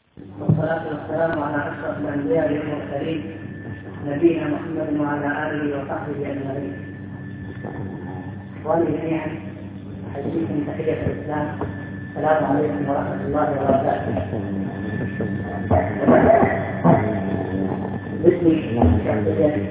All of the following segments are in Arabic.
والصلاة والسلام على أشرف الأنبياء والمرسلين نبينا محمد وعلى آله وصحبه أجمعين. إخواني جميعا أحييكم تحية الإسلام. السلام عليكم ورحمة الله وبركاته. باسمي شخصيا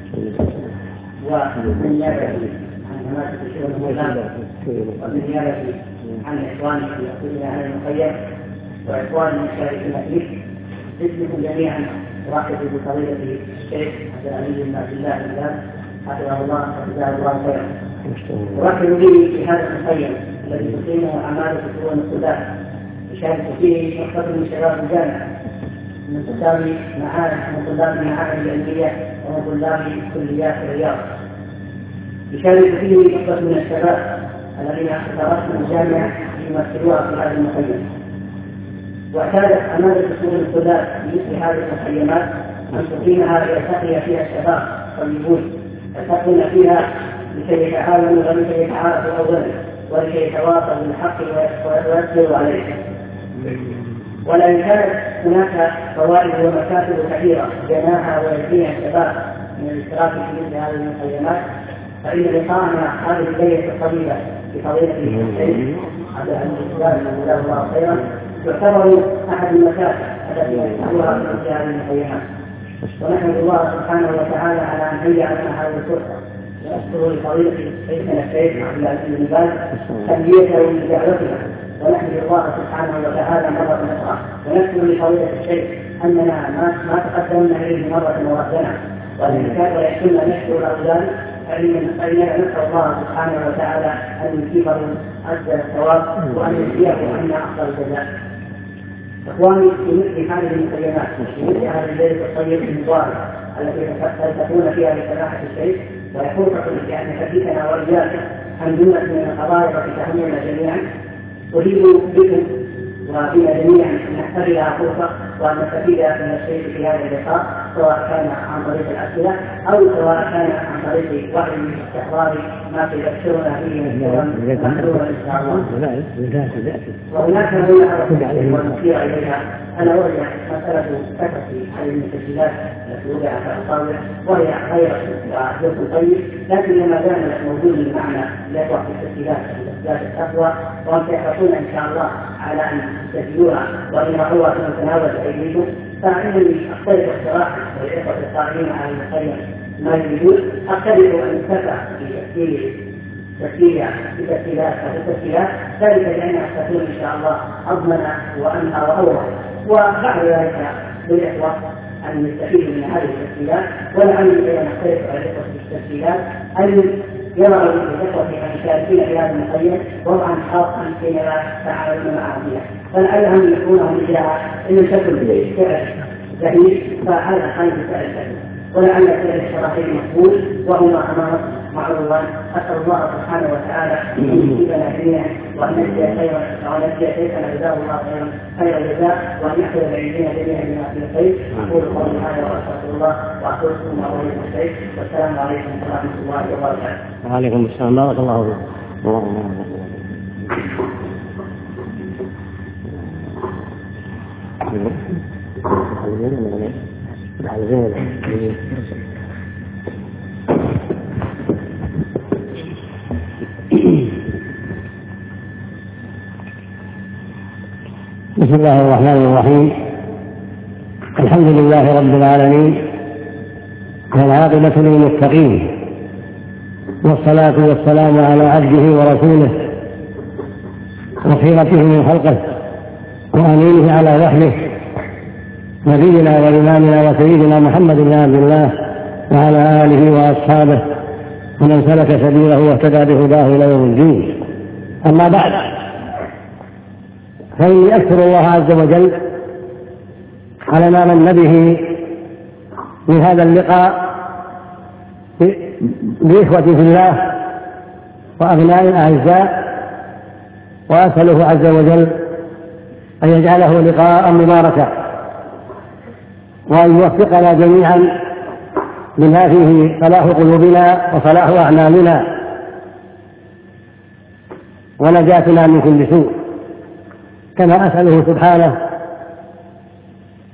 وبالنيابة عن جماعة الشؤون المسلمة وبالنيابة عن إخواني في أصول أهل المخيم وإخواني المشاركين فيه، باسمكم جميعا أرحب بفضيلة الشيخ عبد العزيز بن عبد الله بن باز حفظه الله وجزاه الله خيرا. أرحب به في هذا المخيم الذي تقيمه أعمال الشؤون السودان، يشارك فيه نخبة من شباب الجامعة من تساوي من طلاب المعاهد العلمية ومن طلاب كليات الرياض. يشارك فيه نخبة من الشباب الذين اختارتهم الجامعة ليمثلوها في هذا المخيم. واعتادت أمانة أصول الطلاب بمثل هذه المخيمات أن تقيمها ليلتقي فيها الشباب الطيبون، يلتقون فيها لكي يتعاونوا ولكي يتعارفوا أولا ولكي يتواصلوا بالحق ويصبروا عليه. ولئن كانت هناك فوائد ومكاسب كثيرة جناها ويجنيها الشباب من الاشتراك في مثل هذه المخيمات، فإن لقاءنا هذه الليلة الطويلة بفضيلة الشيخ عبد العزيز جزاه الله خيرا يعتبر أحد المكاسب التي يحصلها في مثل هذه المخيمات. ونحمد الله سبحانه وتعالى على أن هيأ لنا هذه الفرصة، ونشكر لفضيلة شيخنا الشيخ عبد العزيز بن باز تلبيته لدعوتنا، ونحمد الله سبحانه وتعالى مرة أخرى، ونشكر لفضيلة الشيخ أننا ما تقدمنا إليه مرة وردنا، ولكننا نشكر له فإننا نسأل الله سبحانه وتعالى أن يجيبه أجزل الثواب وأن يجزيه عنا أفضل الجزاء. إخواني، في مثل هذه المخيمات في مثل هذه الليلة الطيبة المباركة التي تلتقون فيها بسماحة الشيخ ويحوطكم بأن حديثنا وإياكم عن جملة من القضايا التي تهمنا جميعا، أريد بكم وبنا جميعا أن نحتفلها فرصة وأن نستفيد من الشيخ في هذا اللقاء، سواء كان عن طريق الأسئلة أو سواء كان عن طريق وحي استحضار ما تذكرنا به من محلولا إن شاء الله. وهناك والمشير إليها أنا أرجع مسألة كثرة هذه المسجلات التي وضعت في الأصابع، وهي غير وجزء طيب، لكن ما دام موجود المعنى الإخوة في التسجيلات التقوى، وأنتم تحرصون إن شاء الله على أن تسجلوها وإن رأوها في متناول أيديكم، فإنني أقترح اقتراحا للإخوة القائمين على المخيم ما يريدون، أقترح أن يتبع في تسجيلات ذلك لأنها ستكون إن شاء الله أضمن وأنهى وأوضح. وبعد ذلك للإخوة أن يستفيدوا من هذه التسجيلات، ولعلي أيضا نقترح على الإخوة في التسجيلات أن يروا الإخوة المشاركين في هذا المخيم وضعا خاصا حينما يتعاملون مع أهلها، فلعلهم يكونون إلى إن تكن فعل جميل، فهذا خير فعل جميل، ولعل فعل الشرعي مقبول وهما أمر معروفا. أسأل الله سبحانه وتعالى أن يجيبنا جميعا وأن نجزي خيرا وأن نجزي شيخنا جزاه الله خير الجزاء، وأن يحفظ العلمين جميعا بما فيه الخير. أقول قولي هذا وأستغفر الله وأقول لكم وأولكم الشيخ، والسلام عليكم ورحمة الله وبركاته. وعليكم السلام ورحمة الله وبركاته. بسم الله الرحمن الرحيم. الحمد لله رب العالمين، والعاقبة للمتقين، والصلاة والسلام على عبده ورسوله وخيرته من خلقه وأمينه على وحيه، نبينا وإمامنا وسيدنا محمد بن عبد الله وعلى آله وأصحابه ومن سلك سبيله واهتدى بهداه إلى يوم الدين. أما بعد، فإني أشكر الله عز وجل على ما من به من هذا اللقاء بإخوة في الله وأبناء أعزاء، وأسأله عز وجل أن يجعله لقاء مباركا، وأن يوفقنا جميعا لما فيه صلاح قلوبنا وصلاح أعمالنا ونجاتنا من كل سوء، كما أسأله سبحانه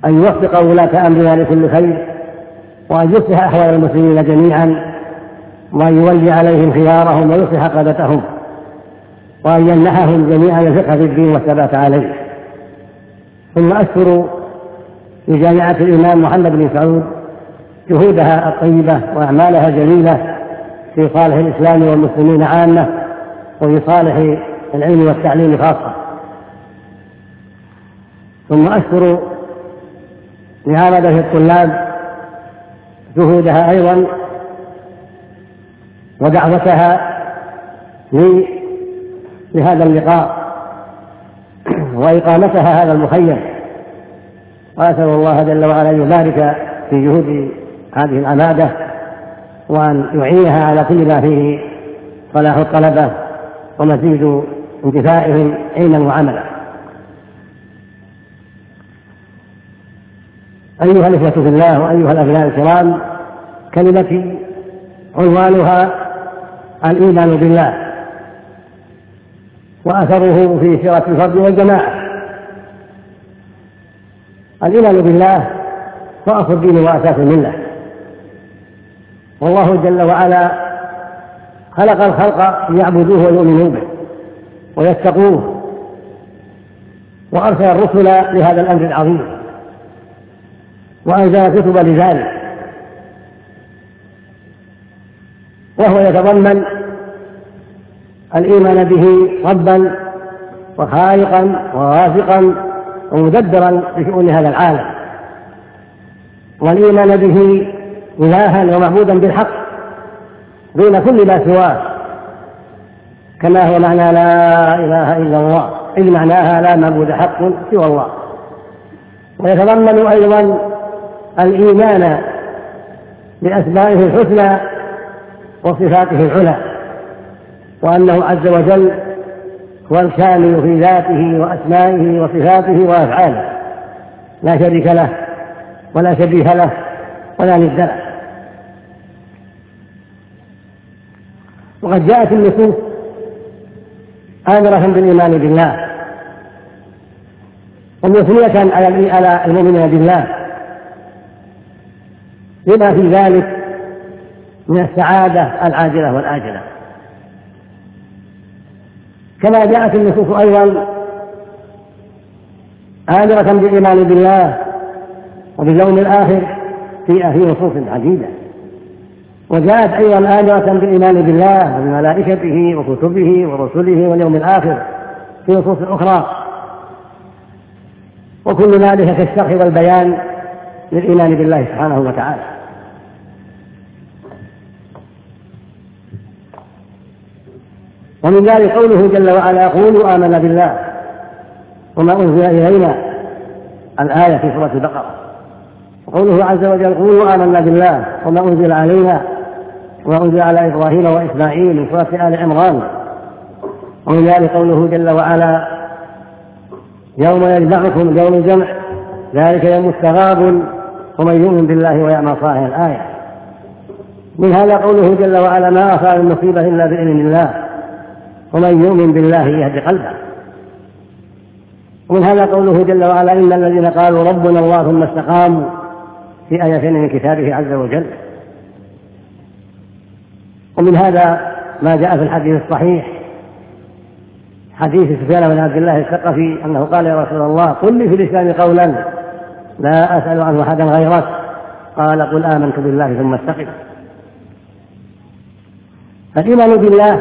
أن يوفق ولاة أمرنا لكل خير، وأن يصلح أحوال المسلمين جميعا، وأن يولي عليهم خيارهم ويصلح قادتهم، وأن يمنحهم جميعا الفقه في الدين والثبات عليه. ثم أشكر لجامعة الإمام محمد بن سعود جهودها الطيبة وأعمالها الجليلة في صالح الإسلام والمسلمين عامة، وفي صالح العلم والتعليم خاصة. ثم أشكر لعامة الطلاب جهودها أيضا ودعوتها لهذا اللقاء وإقامتها هذا المخيم، وأسأل الله جل وعلا أن يبارك في جهود هذه العمادة، وأن يعينها على كل ما فيه صلاح الطلبة ومزيد انتفائهم علما وعملا. أيها الإخوة في الله وأيها الأبناء الكرام، كلمتي عنوانها الإيمان بالله وأثره في سيرة الفرد والجماعة. الإيمان بالله رأس الدين وأساس الملة، والله جل وعلا خلق الخلق ليعبدوه ويؤمنوا به ويتقوه، وأرسل الرسل لهذا الأمر العظيم، وأنزل الكتب لذلك، وهو يتضمن الإيمان به ربا وخالقا ورازقا ومدبرا لشؤون هذا العالم، والإيمان به إلها ومعبودا بالحق دون كل ما سواه، كما هو معنى لا إله إلا الله، إذ معناها لا معبود حق سوى الله. ويتضمن أيضا الإيمان بأسمائه الحسنى وصفاته العلى، وأنه عز وجل هو الكامل في ذاته وأسمائه وصفاته وأفعاله، لا شريك له ولا شبيه له ولا ند له. وقد جاءت النصوص آمرة بالإيمان بالله ومثنية على المؤمنين بالله لما في ذلك من السعادة العاجلة والآجلة. كما جاءت النصوص أيضا آمرة بالإيمان بالله وباليوم الآخر في نصوص عديدة، وجاءت أيضا آمرة بالإيمان بالله وبملائكته وكتبه ورسله واليوم الآخر في نصوص أخرى، وكل ذلك كالشرح والبيان للإيمان بالله سبحانه وتعالى. ومن ذلك قوله جل وعلا: قولوا آمنا بالله وما أنزل إلينا، الآية في سورة البقرة. وقوله عز وجل: قولوا آمنا بالله وما أنزل علينا وما أنزل على إبراهيم وإسماعيل، من سورة آل عمران. ومن ذلك قوله جل وعلا: يوم يجمعكم يوم الجمع ذلك يوم التغابن ومن يؤمن بالله ويعمل صالحا، الآية. من هذا قوله جل وعلا: ما أصاب من مصيبة إلا بإذن الله ومن يؤمن بالله يهد قلبه. ومن هذا قوله جل وعلا: إن الذين قالوا ربنا الله ثم استقاموا، في آيتين من كتابه عز وجل. ومن هذا ما جاء في الحديث الصحيح، حديث سفيان بن عبد الله الثقفي أنه قال: يا رسول الله قل لي في الإسلام قولا لا أسأل عنه أحدا غيرك، قال: قل آمنت بالله ثم استقم. فالإيمان بالله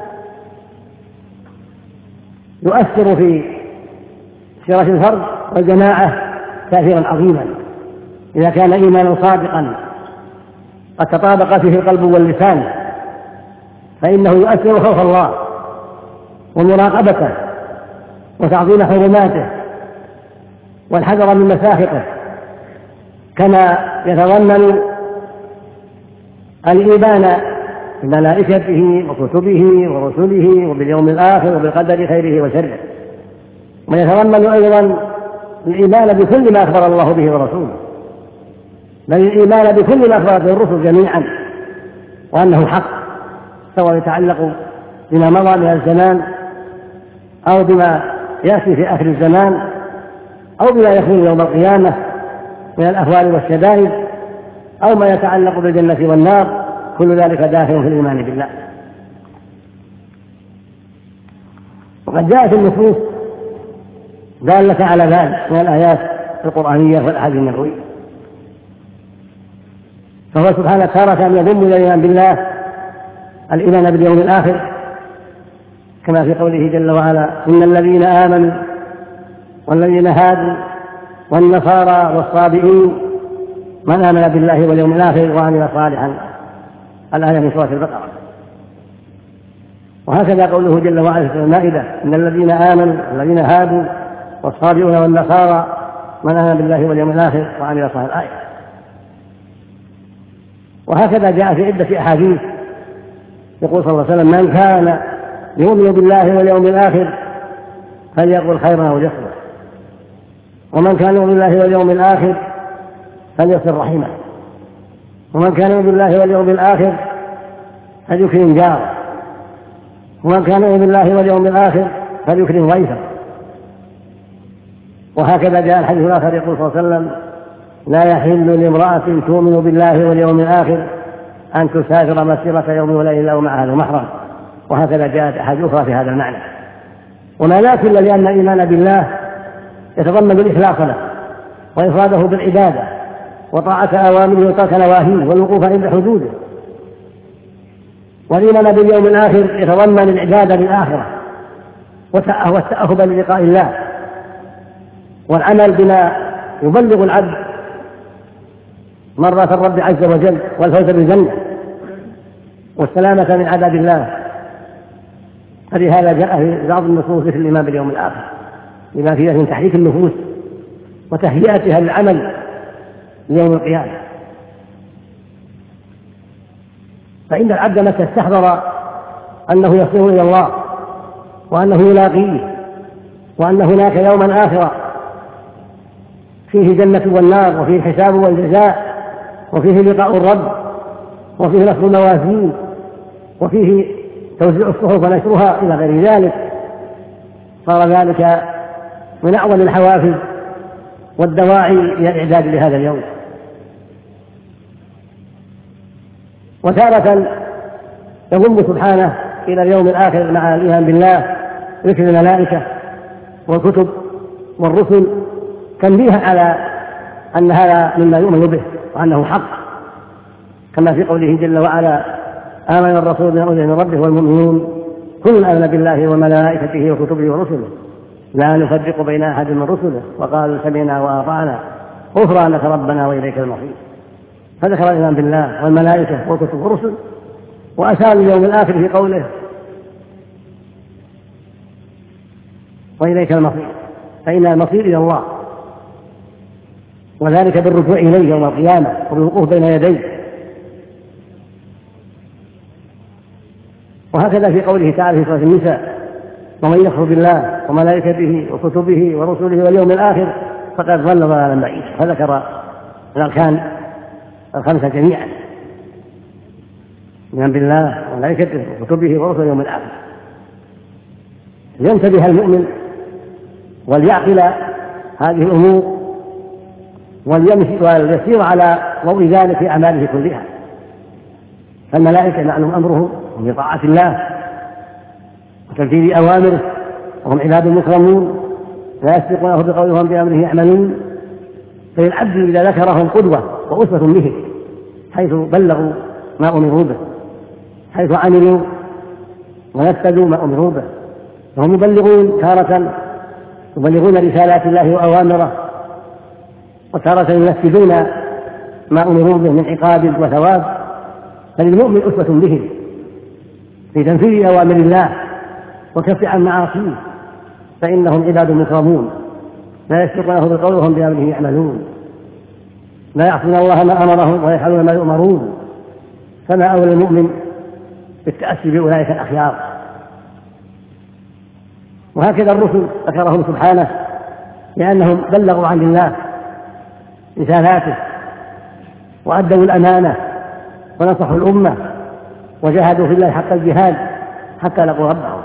يؤثر في سيرة الفرد والجماعة تأثيرا عظيما إذا كان إيمانا صادقا قد تطابق فيه القلب واللسان، فإنه يؤثر خوف الله ومراقبته وتعظيم حرماته والحذر من مساخطه، كما يتضمن الإيمان بملائكته وكتبه ورسله وباليوم الآخر وبالقدر خيره وشره. ويتضمن أيضا الإيمان بكل ما أخبر الله به ورسوله، بل الإيمان بكل ما أخبرت به الرسل جميعا وأنه حق، سواء يتعلق بما مضى من الزمان أو بما يأتي في آخر الزمان أو بما يكون يوم القيامة من الأهوال والشدائد أو ما يتعلق بالجنة والنار، كل ذلك داخل في الإيمان بالله. وقد جاءت النصوص دالة على ذلك من الآيات القرآنية والأحاديث النبوية، فهو سبحانه تارة يضم إلى الإيمان بالله الإيمان باليوم الآخر، كما في قوله جل وعلا: إن الذين آمنوا والذين هادوا والنصارى والصابئين من آمن بالله واليوم الآخر وعمل صالحا، الآية من سورة البقرة. وهكذا قوله جل وعلا في المائدة: إن الذين آمنوا والذين هادوا والصابئون والنصارى من آمن بالله واليوم الآخر وعمل صالحا، الآية. وهكذا جاء في عدة أحاديث يقول صلى الله عليه وسلم: من كان يؤمن بالله واليوم الآخر فليقل خيرا أو ليصمت، ومن كان يؤمن بالله واليوم الآخر فليصل رحمه، ومن كان يؤمن بالله واليوم الآخر فليكرم جاره، ومن كان يؤمن بالله واليوم الآخر فليكرم ضيفه. وهكذا جاء الحديث الآخر يقول صلى الله عليه وسلم: لا يحل لامرأة تؤمن بالله واليوم الآخر أن تسافر مسيرة يوم وليلة أو معها ذو محرم. وهكذا جاءت أحاديث أخرى في هذا المعنى. وما لا كل لأن الإيمان بالله يتضمن الإخلاص له وإفراده بالعبادة وطاعة أوامره وترك نواهيه والوقوف عند حدوده. والإيمان باليوم الآخر يتضمن العبادة بالآخرة والتأهب للقاء الله والعمل بما يبلغ العبد مرة الرب عز وجل والفوز بالجنة والسلامة من عذاب الله. فلهذا جاء في بعض النصوص في الإيمان باليوم الآخر لما فيه من تحريك النفوس وتهيئتها للعمل ليوم القيامة. فإن العبد متى استحضر أنه يصير إلى الله وأنه يلاقيه وأن هناك يوما آخر فيه جنة والنار وفيه الحساب والجزاء وفيه لقاء الرب وفيه نصب الموازين وفيه توزيع الصحف ونشرها إلى غير ذلك، صار ذلك من أعظم الحوافز والدواعي إلى الإعداد لهذا اليوم. وتارة يضم سبحانه إلى اليوم الآخر مع الإيمان بالله ذكر الملائكة والكتب والرسل تنبيها على أن هذا مما يؤمن به وأنه حق، كما في قوله جل وعلا: آمن الرسول بما أنزل من ربه والمؤمنون كل آمن بالله وملائكته وكتبه ورسله لا نفرق بين أحد من رسله وقالوا سمعنا وأطعنا غفرانك ربنا وإليك المصير. فذكر الإيمان بالله والملائكة والكتب والرسل وأشار اليوم الآخر في قوله وإليك المصير، فإن المصير إلى الله، وذلك بالرجوع إليه يوم القيامة وبالوقوف بين يديه. وهكذا في قوله تعالى في سورة النساء: ومن يكفر بالله وملائكته وكتبه ورسله واليوم الآخر فقد ضل ضلالا بعيدا. فذكر الأركان الخمسة جميعا: الإيمان بالله وملائكته وكتبه ورسله واليوم الآخر. لينتبه المؤمن وليعقل هذه الأمور وليسير على ضوء ذلك في أعماله كلها. فالملائكة معلوم أمرهم بطاعة الله وتنفيذ أوامره وهم عباد مكرمون لا يسبقونه بقولهم بأمره يعملون. فللعبد إذا ذكرهم قدوة وأسوة به حيث بلغوا ما أمروا به، حيث عملوا ونفذوا ما أمروا به، فهم يبلغون تارة يبلغون رسالات الله وأوامره، وتارة ينفذون ما أمروا به من عقاب وثواب. فللمؤمن أسوة بهم في تنفيذ أوامر الله وكف عن معاصيه، فإنهم عباد مكرمون لا يسبقونه بقولهم بأمره يعملون، لا يعصون الله ما أمرهم ويفعلون ما يؤمرون. فما أولى المؤمن بالتأسي بأولئك الأخيار. وهكذا الرسل ذكرهم سبحانه لأنهم بلغوا عن الله رسالاته وأدوا الأمانة ونصحوا الأمة وجاهدوا في الله حق الجهاد حتى لقوا ربهم.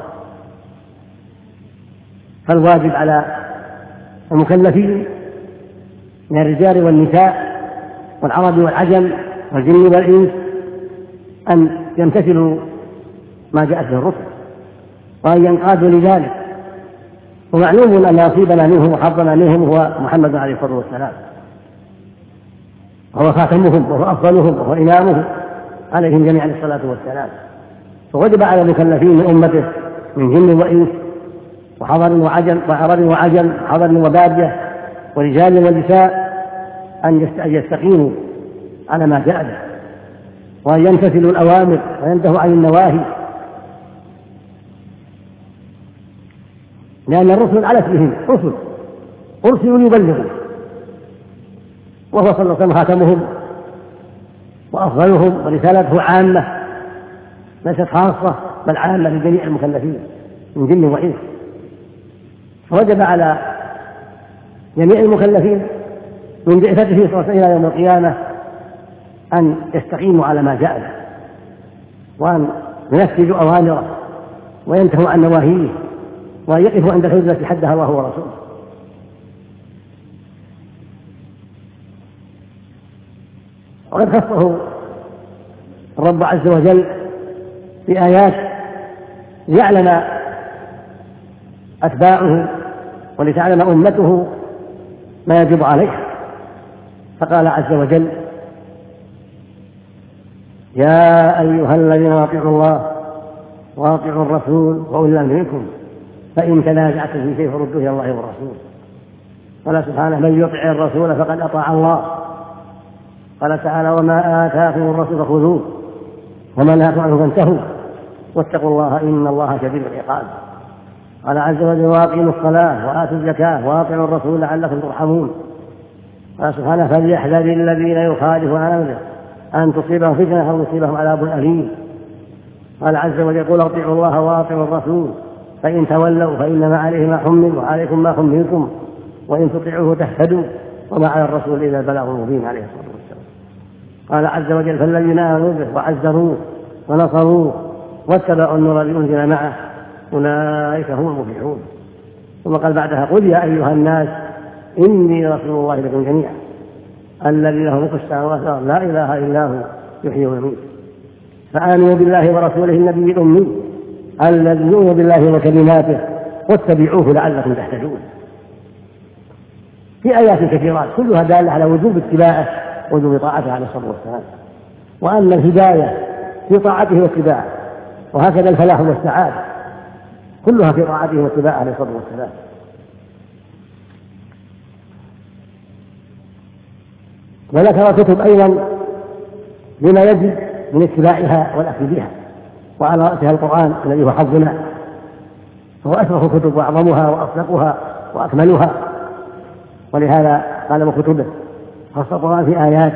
فالواجب على المكلفين من الرجال والنساء والعرب والعجم والجن والإنس أن يمتثلوا ما جاءت به الرسل وأن ينقادوا لذلك. ومعلوم أن نصيبنا منهم وحظنا منهم هو محمد عليه الصلاة والسلام، وهو خاتمهم وهو أفضلهم وهو إمامهم عليهم جميعا الصلاة والسلام. فوجب على المكلفين من أمته من جن وإنس وحضر وعجم وعرب وعجم حضر وبادية ورجال ونساء أن يستقيموا على ما جاء به وأن يمتثلوا الأوامر وينتهوا عن النواهي، لأن الرسل علت بهم رسل أرسلوا يبلغوا، وهو صلى الله عليه وسلم خاتمهم وأفضلهم ورسالته عامة ليست خاصة بل عامة لجميع المكلفين من جن وإنس. فوجب على جميع المكلفين من بعثته صلى الله عليه وسلم إلى يوم القيامة أن يستقيموا على ما جاء به وأن ينفذوا أوامره وينتهوا عن نواهيه وأن يقفوا عند الحدود التي حدها الله ورسوله. وقد خصه الرب عز وجل في آيات ليعلم أتباعه ولتعلم أمته ما يجب عليه. فقال عز وجل: يا أيها الذين أطيعوا الله وأطيعوا الرسول وأولي الأمر منكم فإن تنازعتم في شيء فردوه إلى الله والرسول. قال سبحانه: من يطع الرسول فقد أطاع الله. قال تعالى: وما آتاكم الرسول فخذوه وما نهاكم عنه فانتهوا واتقوا الله إن الله شديد العقاب. قال عز وجل: وأقيموا الصلاة وآتوا الزكاة وأطيعوا الرسول لعلكم ترحمون. قال سبحانه: فليحذر الذين يخالفون عن أمره أن تصيبهم فتنة أو يصيبهم عذاب أليم. قال عز وجل: قل أطيعوا الله وأطيعوا الرسول فإن تولوا فإنما عليه ما حمل وعليكم ما حملتم وإن تطيعوه تهتدوا وما على الرسول إلا البلاغ المبين عليه الصلاة والسلام. قال عز وجل: فالذين آمنوا به وعزروه ونصروه واتبعوا النور الذي أنزل معه أولئك هم المفلحون. ثم قال بعدها: قل يا أيها الناس إني رسول الله لكم جميعا الذي له ملك السماوات والأرض لا إله إلا هو يحيي ويميت فآمنوا بالله ورسوله النبي الأمي الذي يؤمن بالله وكلماته واتبعوه لعلكم تهتدون. في آيات كثيرات كلها دالة على وجوب اتباعه ووجوب طاعته عليه الصلاة والسلام، وأن الهداية في طاعته واتباعه، وهكذا الفلاح والسعادة كلها في طاعته واتباعه عليه الصلاة والسلام. وذكر كتب أيضا لما يجب من اتباعها والأخذ بها، وعلى رأسها القرآن الذي هو حظنا، فهو أشرف الكتب وأعظمها وأصدقها وأكملها، ولهذا قال من كتبه خص القرآن في آيات.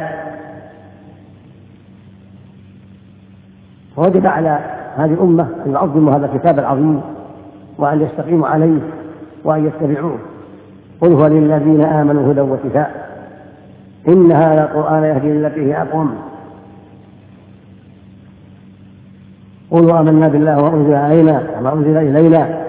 فوجب على هذه الأمة أن يعظموا هذا الكتاب العظيم وأن يستقيموا عليه وأن يتبعوه. قل هو للذين آمنوا هدى وشفاء إن هذا القرآن يهدي للتي هي أقوم. قولوا آمنا بالله وأنزل علينا وما أنزل إلينا.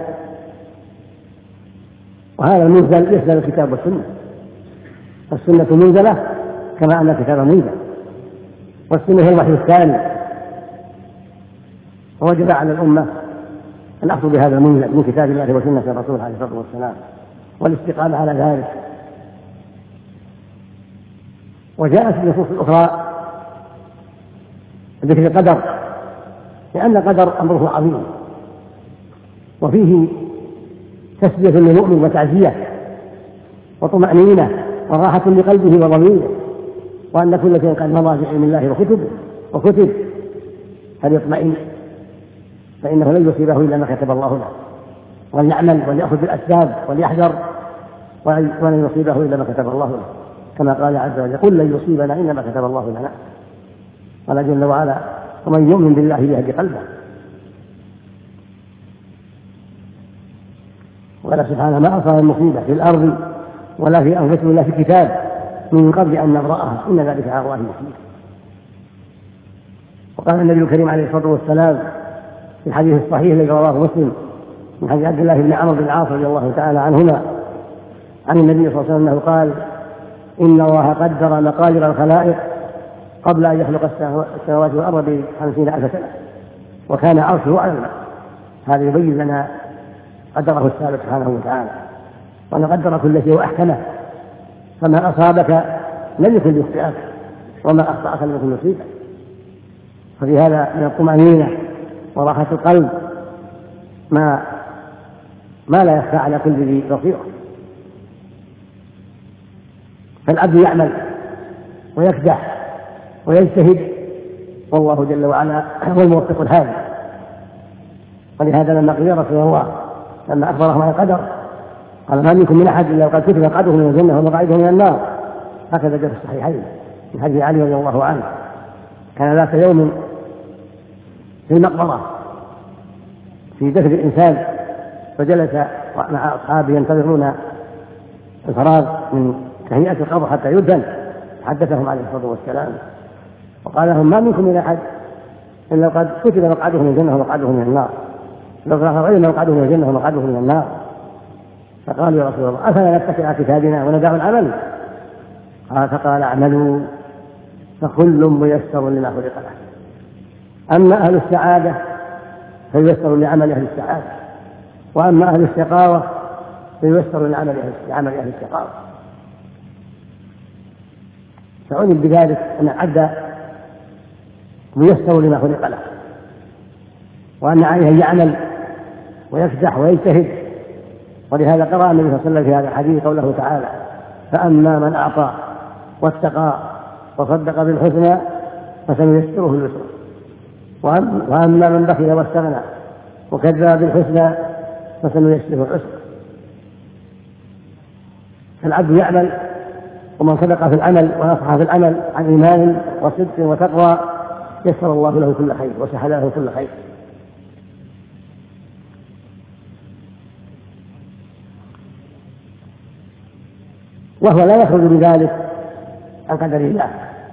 وهذا المنزل يشمل الكتاب والسنة. السنة منزلة كما أن الكتاب منزل، والسنة هي الوحي الثاني. ووجب على الأمة أن أخذ بهذا المنزل من كتاب الله وسنة الرسول عليه الصلاة والسلام والاستقامة على ذلك. وجاءت النصوص الأخرى ذكر القدر، لأن القدر أمره عظيم وفيه تسلية للمؤمن وتعزية وطمأنينة وراحة لقلبه وضميره، وأن كل شيء قد مضى بعلم الله وكتب فليطمئن فإنه لن يصيبه إلا ما كتب الله له، وليعمل وليأخذ بالأسباب وليحذر ولن يصيبه إلا ما كتب الله له، كما قال عز وجل: قل لن يصيبنا إلا ما كتب الله لنا. قال جل وعلا: ومن يؤمن بالله يهدي قلبه. وقال سبحانه: ما أصاب المصيبة في الأرض ولا في أنفسكم إلا في كتاب من قبل أن نبرأها إن ذلك على الله يسير. وقال النبي الكريم عليه الصلاة والسلام في الحديث الصحيح الذي رواه مسلم من حديث عبد الله بن عمرو بن العاص رضي الله تعالى عنهما عن النبي صلى الله عليه وسلم أنه قال: إن الله قدر مقادير الخلائق قبل أن يخلق السماوات والأرض ب50,000 سنة، وكان عرشه على الماء. هذا يبين لنا قدره السابق سبحانه وتعالى، وأن قدر كل شيء وأحكمه، فما أصابك لم يكن ليخطئك، وما أخطأك لم يكن يصيبك. ففي هذا من الطمأنينة وراحة القلب ما لا يخفى على كل ذي بصيرة. فالعبد يعمل ويكدح ويجتهد، والله جل وعلا هو الموفق الهادي. ولهذا لما قيل رسول الله لما أخبرهم عن القدر قال: ما منكم من أحد إلا وقد كتب مقعده من الجنة ومقعده من النار. هكذا جاء في الصحيحين من حديث علي رضي الله عنه: كان ذات يوم في المقبرة في دفن الإنسان، فجلس مع أصحابه ينتظرون الفراغ من تهيئة القبر حتى يدفن، حدثهم عليه الصلاة والسلام وقال لهم: ما منكم من أحد إلا قد كتب مقعده من الجنة ومقعده من النار، لو قال علم مقعده من الجنة ومقعده من النار. فقالوا: يا رسول الله أفلا نتكل على كتابنا وندع العمل؟ فقال: اعملوا فكل ميسر لما خلق له. أما أهل السعادة فييسر لعمل أهل السعادة، وأما أهل الشقاوة فييسر لعمل أهل الشقاوة. فعلم بذلك أن العبد ميسر لما خلق له، وأن عليه أن يعمل ويكدح ويجتهد. ولهذا قرأ النبي صلى الله عليه وسلم في هذا الحديث قوله تعالى: فأما من أعطى واتقى وصدق بالحسنى فسنيسره لليسر، وأما من بخل واستغنى وكذب بالحسنى فسنيسره العسر. فالعبد يعمل، ومن صدق في العمل ونصح في العمل عن إيمان وصدق وتقوى يسر الله له كل خير وسهل له كل خير. وهو لا يخرج بذلك عن قدر الله.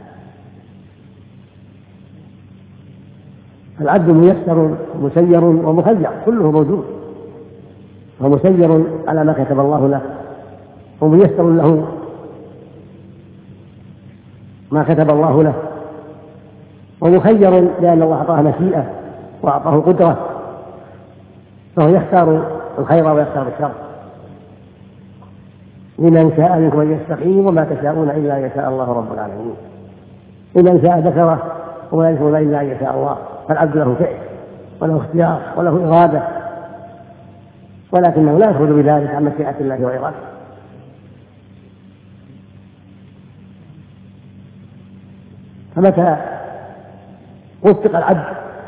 العبد ميسر مسير ومخير، كله موجود، ومسير على ما كتب الله له، وميسر له ما كتب الله له، ومخير لأن الله أعطاه مشيئة وأعطاه قدرة، فهو يختار الخير ويختار الشر. لمن شاء منكم أن يستقيم وما تشاءون إلا أن يشاء الله رب العالمين. لمن شاء ذكره وما يشاءون إلا أن يشاء الله. فالعبد له فعل وله اختيار وله إرادة، ولكنه لا يخرج بذلك عن مشيئة الله وإرادته. فمتى وفق العبد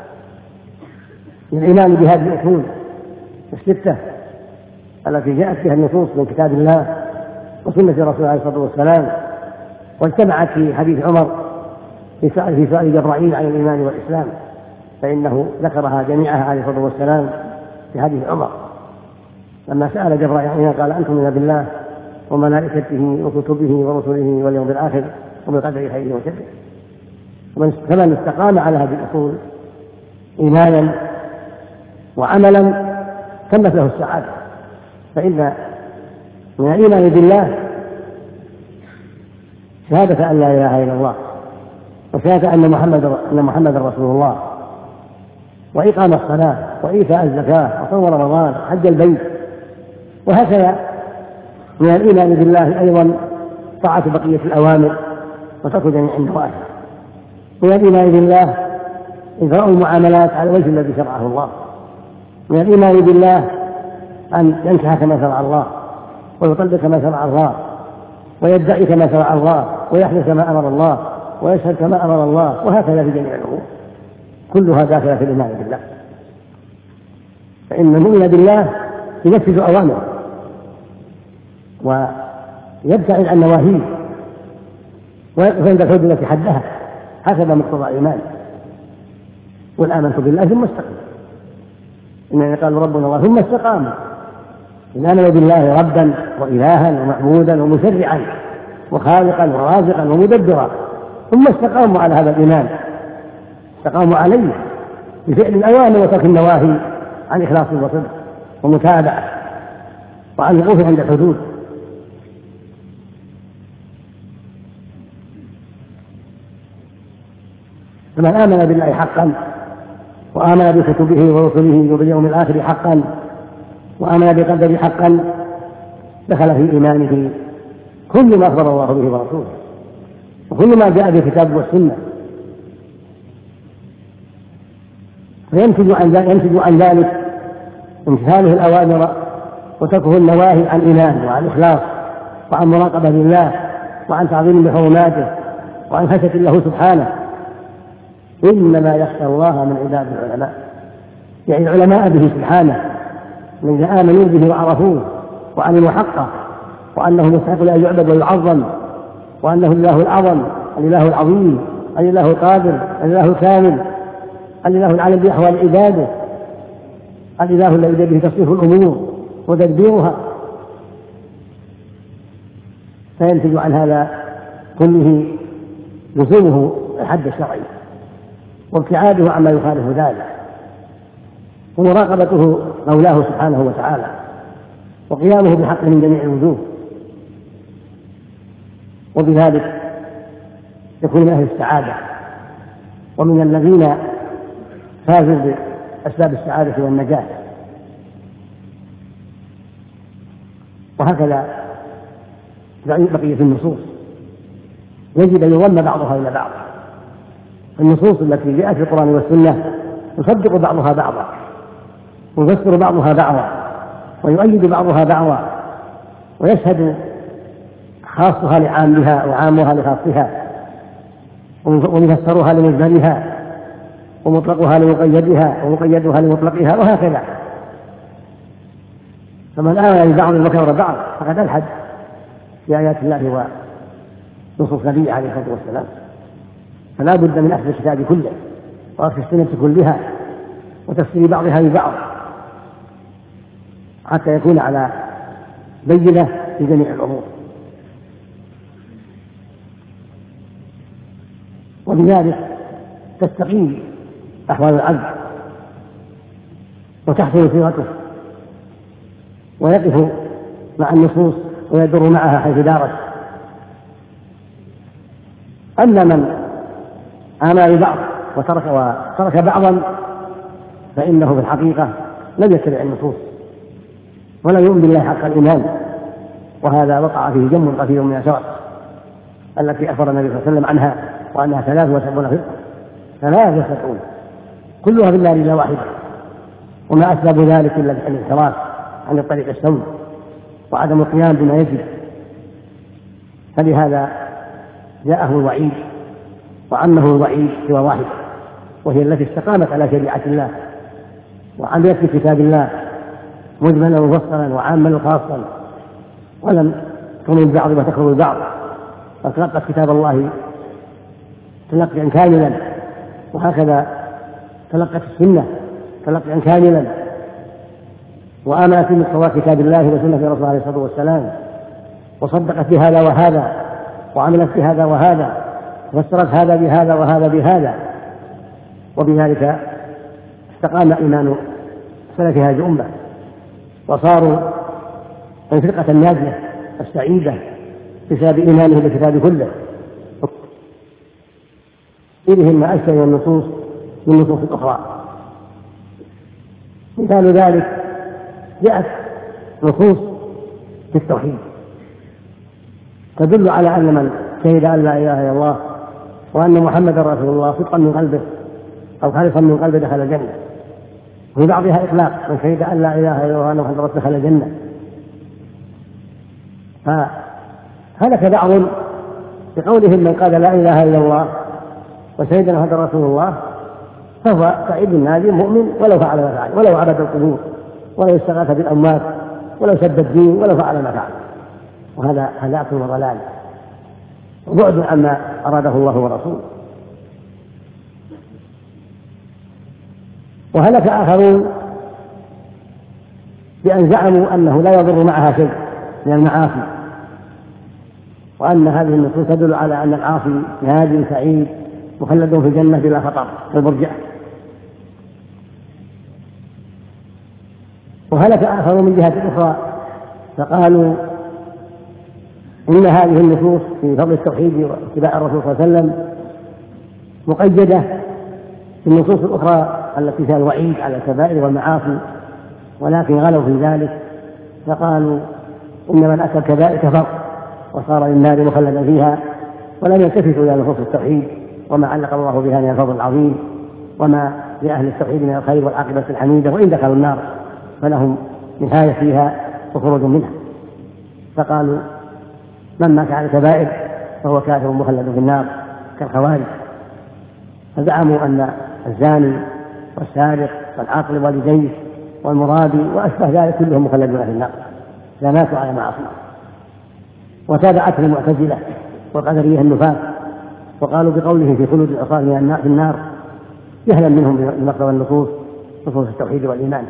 للإيمان بهذه الأصول الستة التي جاءت بها النصوص من كتاب الله وسنة رسوله عليه الصلاة والسلام، واجتمعت في حديث عمر في سؤال جبرائيل عن الإيمان والإسلام، فإنه ذكرها جميعها عليه الصلاة والسلام في حديث عمر لما سأل جبرائيل عنها قال: أن تؤمن بالله وملائكته وكتبه ورسله واليوم الآخر وبالقدر خيره وشره. فمن استقام على هذه الأصول إيمانا وعملا تمت له السعادة. فإن من الإيمان بالله شهادة أن لا إله إلا الله، وشهادة أن محمد رسول الله، وإقام الصلاة، وإيتاء الزكاة، وصوم رمضان، حج البيت. وهكذا من الإيمان بالله أيضا طاعة بقية الأوامر وترك جميع النواهي. من الإيمان بالله إجراء المعاملات على الوجه الذي شرعه الله. من الإيمان بالله أن ينكح كما شرع الله، ويطلق كما شرع الله، ويدعي كما شرع الله، ويحلف كما أمر الله، ويشهد كما أمر الله، وهكذا في جميع الأمور كلها داخلة في الإيمان بالله. فإن المؤمن بالله ينفذ أوامره ويبتعد عن نواهيه ويقف عند الحدود التي حدها حسب مقتضى الإيمان. قل آمنت بالله ثم استقم، إنما قال ربنا الله ثم استقاموا. إن آمنوا بالله ربا وإلها ومعبودا ومشرعا وخالقا ورازقا ومدبرا، ثم استقاموا على هذا الإيمان، استقاموا عليه بفعل الأوامر وترك النواهي عن إخلاص وصدق ومتابعة وعن الوقوف عند الحدود. فمن آمن بالله حقا وآمن بكتبه ورسله وباليوم الآخر حقا وآمن بالقدر حقا دخل في إيمانه كل ما أخبر الله به ورسوله وكل ما جاء في الكتاب والسنة، فينتج عن ذلك امتثاله الأوامر وتركه النواهي عن إيمان وعن إخلاص وعن مراقبة لله وعن تعظيم لحرماته وعن خشية الله سبحانه. إنما يخشى الله من عباد العلماء، يعني العلماء به سبحانه الذين آمنوا به وعرفوه وعلموا حقه وأنه يستحق أن يعبد ويعظم وأنه الإله الأعظم الإله العظيم الإله القادر الإله الكامل الإله العالم بأحوال عباده الإله الذي به تصريف الأمور وتدبيرها. فينتج عن هذا كله لزومه الحد الشرعي وابتعاده عما يخالف ذلك ومراقبته مولاه سبحانه وتعالى وقيامه بحقه من جميع الوجوه، وبذلك يكون من أهل السعادة ومن الذين فازوا بأسباب السعادة والنجاة. وهكذا بقية النصوص يجب أن يضم بعضها إلى بعض. النصوص التي جاءت في القرآن والسنة يصدق بعضها بعضا ويفسر بعضها بعضا ويؤيد بعضها بعضا ويشهد خاصها لعامها وعامها لخاصها ومفسرها لمجملها ومطلقها لمقيدها ومقيدها لمطلقها وهكذا. فمن آمن ببعض وكفر بعض فقد ألحد في آيات الله ونصوص النبي عليه الصلاة والسلام. فلا بد من أخذ الكتاب كله وأخذ السنة كلها وتفسير بعضها ببعض حتى يكون على بينة في جميع الأمور. وبذلك تستقيم أحوال العبد وتحسن صيغته ويقف مع النصوص ويدور معها حيث دارت. أما من آمن ببعض وترك بعضا فإنه في الحقيقة لم يتبع النصوص ولا يؤمن بالله حق الإيمان، وهذا وقع فيه جم كثير من الأشرار التي أخبر النبي صلى الله عليه وسلم عنها وأنها 73 فرقة 73 كلها في النار إلا واحدة، وما أسباب ذلك إلا الانحراف عن الطريق السوي وعدم القيام بما يجب. فلهذا جاءه الوعيد وعمه الوعيد سوى واحد، وهي التي استقامت على شريعة الله وعملت في كتاب الله مجملا ومفصلا وعاما وخاصا، ولم تكن البعض وتكفر البعض، فتلقت كتاب الله تلقيا كاملا، وهكذا تلقت السنة تلقيا كاملا وآمنت بمقتضى كتاب الله وسنة رسوله عليه الصلاة والسلام وصدقت بهذا وهذا وعملت بهذا وهذا وفسرت هذا بهذا وهذا بهذا، وبذلك استقام إيمان سلف هذه الأمة وصاروا الفرقة الناجية السعيدة بسبب إيمانه بالكتاب كله. إليهم ما أشبه من النصوص من النصوص الأخرى. مثال ذلك جاءت نصوص في التوحيد تدل على أن من شهد أن لا إله إلا الله وأن محمدا رسول الله صدقا من قلبه أو خالصا من قلبه دخل الجنة، وفي بعضها إطلاق من شهد أن لا إله إلا الله وأن محمدا رسول الله دخل الجنة. فهلك بعض بقولهم من قال لا إله إلا الله وشهد أن محمدا رسول الله فهو سعيد ناجي مؤمن ولو فعل ما فعل، ولو عبد القبور ولو استغاث بالأموات ولو سب الدين ولو فعل ما فعل، وهذا هلاك وضلال وبعد عما أراده الله ورسوله. وهلك آخرون بأن زعموا أنه لا يضر معها شيء من المعاصي، وأن هذه النصوص تدل على أن العاصي ناجي سعيد مخلد في الجنة بلا خطر كالمرجئة. وهلك آخر من جهة أخرى فقالوا إن هذه النصوص في فضل التوحيد واتباع الرسول صلى الله عليه وسلم مقيدة في النصوص الأخرى التي فيها الوعيد على الكبائر والمعاصي، ولكن غلوا في ذلك فقالوا إن من أتى الكبائر كفر وصار للنار مخلدا فيها، ولم يلتفتوا إلى نصوص التوحيد وما علق الله بها من الفضل العظيم وما لأهل التوحيد من الخير والعاقبة الحميدة، وإن دخلوا النار فلهم نهاية فيها وخروج منها. فقالوا من مات على الكبائر فهو كافر مخلد في النار كالخوارج، فزعموا أن الزاني والسارق والعاقل والديه والمرابي وأشبه ذلك كلهم مخلدون في النار لا ماتوا على معاصي. وتابعتهم المعتزلة والقدرية النفاة وقالوا بقولهم في خلود العصاة في النار جهلا منهم بمقتضى النصوص نصوص التوحيد والإيمان.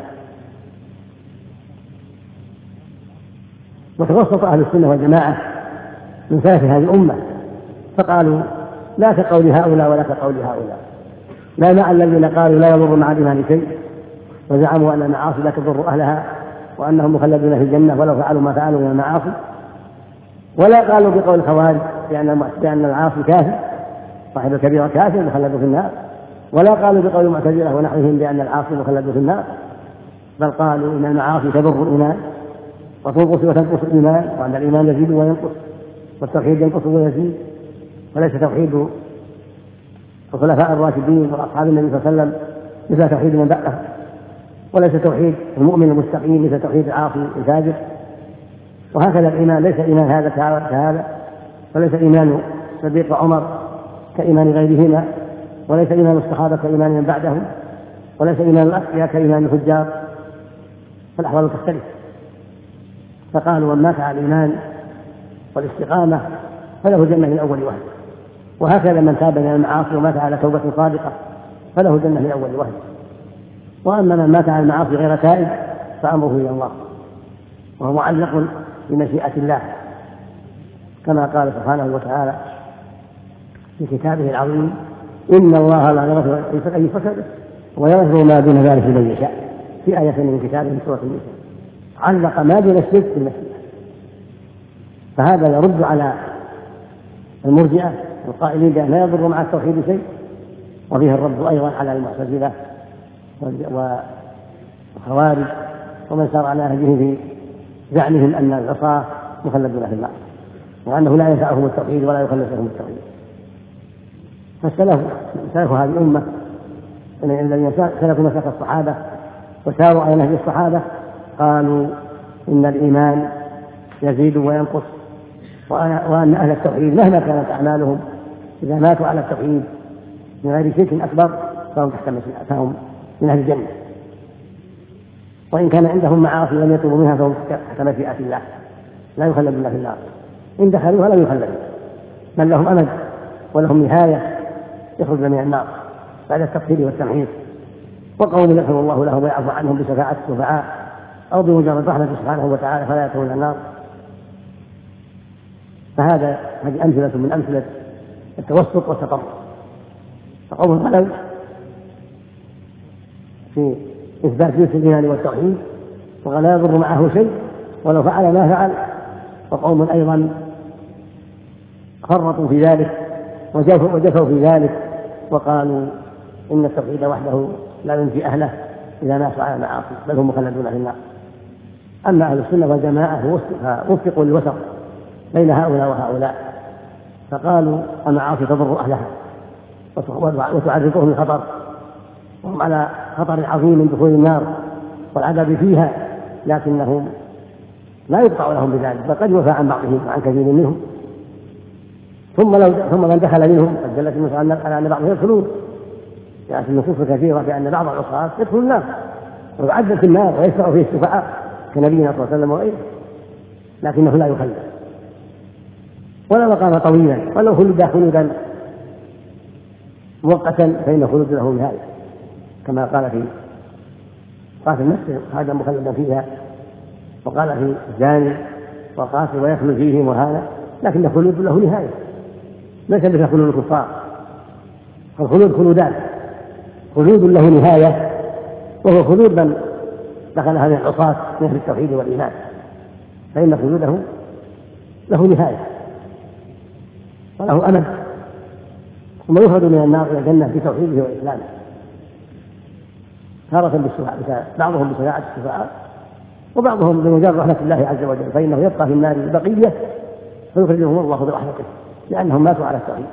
وتوسط أهل السنة والجماعة من سلف هذه الأمة فقالوا لا كقول هؤلاء ولا كقول هؤلاء، لا مع الذين قالوا لا يضر مع الإيمان شيء وزعموا أن المعاصي لا تضر أهلها وأنهم مخلدون في الجنة ولو فعلوا ما فعلوا من المعاصي، ولا قالوا بقول الخوارج بأن العاصي كافر صاحب الكبيرة كافر مخلد في النار، ولا قالوا بقول المعتزلة ونحوهم بأن العاصي مخلد في النار، بل قالوا إن المعاصي تضر الإيمان وتنقص وتنقص الإيمان، وأن الإيمان يزيد وينقص والتوحيد ينقص ويزيد، وليس توحيد الخلفاء الراشدين وأصحاب النبي صلى الله عليه وسلم مثل توحيد من بعده، وليس توحيد المؤمن المستقيم مثل توحيد العاصي الفاجر. وهكذا الإيمان ليس إيمان هذا كهذا، وليس إيمان صديق عمر كإيمان غيرهما، وليس إيمان الصحابة كإيمان من بعدهم، وليس إيمان الأتقياء كإيمان الفجار، فالأحوال تختلف. فقالوا من مات على الإيمان والاستقامة فله جنة من أول وهلة، وهكذا من تاب من المعاصي ومات على توبة صادقة فله جنة من أول وهلة. وأما من مات على المعاصي غير تائب فأمره إلى الله وهو معلق بمشيئة الله، كما قال سبحانه وتعالى في كتابه العظيم إن الله لا يغفر أن يشرك به ويغفر ما دون ذلك لمن يشاء، في آية من كتابه من سورة النساء علق ما دون الشرك بالمشيئة. فهذا يرد على المرجئة القائلين بأن لا يضر مع التوحيد شيء، وفيه الرد أيضا على المعتزلة والخوارج ومن سار على نهجهم في زعمهم أن العصاة مخلدون في النار وأنه لا ينفعهم التوحيد ولا يخلصهم التوحيد. فالسلف هذه الأمة الذين سلكوا مسلك الصحابة وساروا على نهج الصحابة قالوا إن الإيمان يزيد وينقص، وأن أهل التوحيد مهما كانت أعمالهم إذا ماتوا على التوحيد من غير شرك أكبر فهم من أهل الجنة، وإن كان عندهم معاصي لم يتوبوا منها فهم تحت مشيئة الله لا يخلدون في النار، إن دخلوها لم يخلدوا بل لهم أمد ولهم نهاية يخرجون من النار بعد التفصيل والتمحيص. وقوم يغفر الله لهم ويعفو عنهم بشفاعة الشفعاء أو بمجرد رحمته سبحانه وتعالى فلا يدخلون النار. هذه أمثلة من أمثلة التوسط والتطرف. فقوم غلوا في إثبات جنس الإيمان والتوحيد ولا يضر معه شيء ولو فعل ما فعل، وقوم أيضا فرطوا في ذلك وجفوا في ذلك وقالوا إن التوحيد وحده لا ينجي أهله إذا ماتوا على المعاصي بل هم مخلدون في النار. أما أهل السنة والجماعة وفقوا للوسط بين هؤلاء وهؤلاء، فقالوا المعاصي تضر أهلها وتعرضهم للخطر، وهم على خطر عظيم من دخول النار والعذاب فيها، لكنهم لا يقطع لهم بذلك بل قد يوفى عن بعضهم وعن كثير منهم، ثم من دخل منهم قد دلت النصوص على أن بعضهم يدخلون، يعني النصوص الكثيرة بأن بعض العصاة يدخل النار ويعذب في النار ويشفع فيه الشفعاء كنبينا صلى الله عليه وسلم وغيره، لكنه لا يخلد ولا مقام طويلا ولو خلد خلودا مؤقتا فإن خلود له نهاية، كما قال في قاتل نفسه هذا مخلدا فيها، وقال في الزاني وقاتل ويخلد فيهم وهذا، لكن خلود له نهاية ليس مثل خلود الكفار، فالخلود خلودان، خلود له نهاية وهو خلود من دخل هذه العصاة من أهل التوحيد والإيمان، فإن خلوده له نهاية وله أمد، ثم يخرج من النار إلى الجنة بتوحيده وإسلامه تارة بالشفاعة، بعضهم بشفاعة الشفعاء وبعضهم بمجرد رحمة الله عز وجل، فإنه يبقى في النار بقية فيخرجهم الله برحمته لأنهم ماتوا على التوحيد.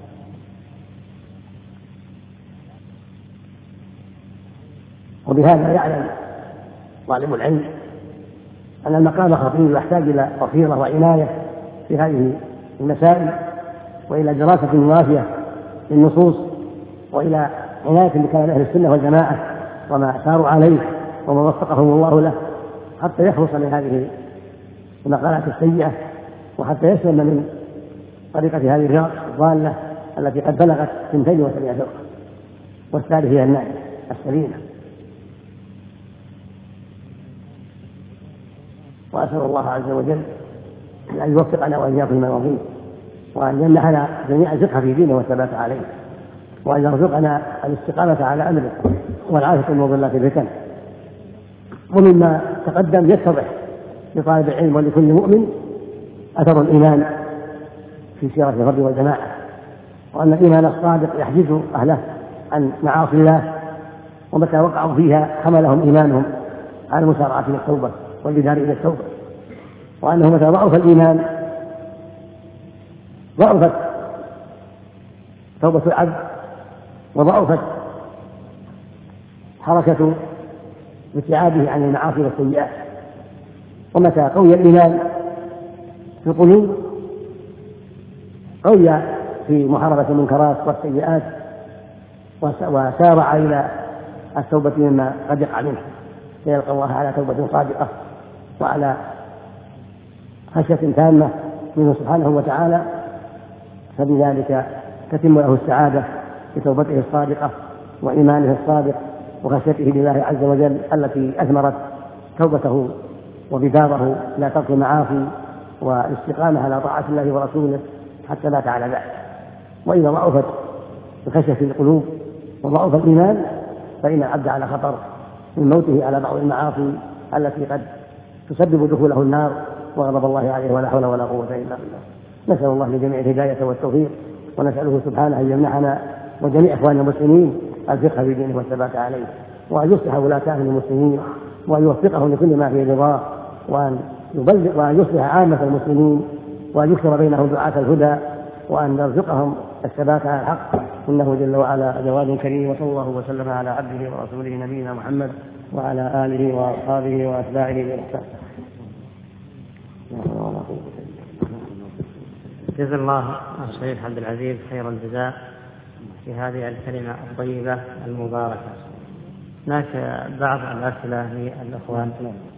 وبهذا يعلم طالب العلم أن المقام خطير يحتاج إلى بصيرة وعناية في هذه المسائل، وإلى دراسة وافية للنصوص، وإلى عناية بكلام أهل السنة والجماعة وما ساروا عليه وما وفقهم الله له، حتى يخلص من هذه المقالات السيئة، وحتى يسلم من طريقة هذه الرياض الضالة التي قد بلغت 270 فرقة، والثالث هي النار السليمة. وأسأل الله عز وجل أن يوفقنا وإياكم لما يرضيه، وأن يمنحنا جميع الفقه في دينه والثبات عليه، وأن يرزقنا الاستقامة على أمره والعافية من مضلات الفتن. ومما تقدم يتضح لطالب العلم ولكل مؤمن أثر الإيمان في سيرة الفرد والجماعة، وأن الإيمان الصادق يحجز أهله عن معاصي الله، ومتى وقعوا فيها حملهم إيمانهم على المسارعة إلى التوبة والبدار إلى التوبة، وأنه متى ضعف الإيمان ضعفت توبة العبد وضعفت حركة ابتعاده عن المعاصي والسيئات. ومتى قوي الإيمان في القلوب قوي في محاربة المنكرات والسيئات، وسارع إلى التوبة مما قد يقع منه، فيلقى الله على توبة صادقة وعلى خشية تامة منه سبحانه وتعالى، فبذلك تتم له السعادة بتوبته الصادقة وإيمانه الصادق وخشيته لله عز وجل التي أثمرت توبته وبداره لا ترك المعاصي والاستقامة على طاعة الله ورسوله حتى مات على ذلك. وإذا ضعفت بخشية القلوب وضعف الإيمان فإن العبد على خطر من موته على بعض المعاصي التي قد تسبب دخوله النار وغضب الله عليه، ولا حول ولا قوة إلا بالله. نسأل الله لجميع الهداية والتوفيق، ونسأله سبحانه أن يمنحنا وجميع إخواننا المسلمين الفقه في دينه والثبات عليه، وأن يصلح ولاة أهل المسلمين، وأن يوفقهم لكل ما فيه رضاه، وأن يصلح عامة المسلمين، وأن يكثر بينهم دعاة الهدى، وأن يرزقهم الثبات على الحق، إنه جل وعلا جواد كريم. وصلى الله وسلم على عبده ورسوله نبينا محمد وعلى آله وأصحابه وأتباعه بإحسان. جزا الله الشيخ عبد العزيز خير الجزاء في هذه الكلمة الطيبة المباركة. هناك بعض الأسئلة للأخوان.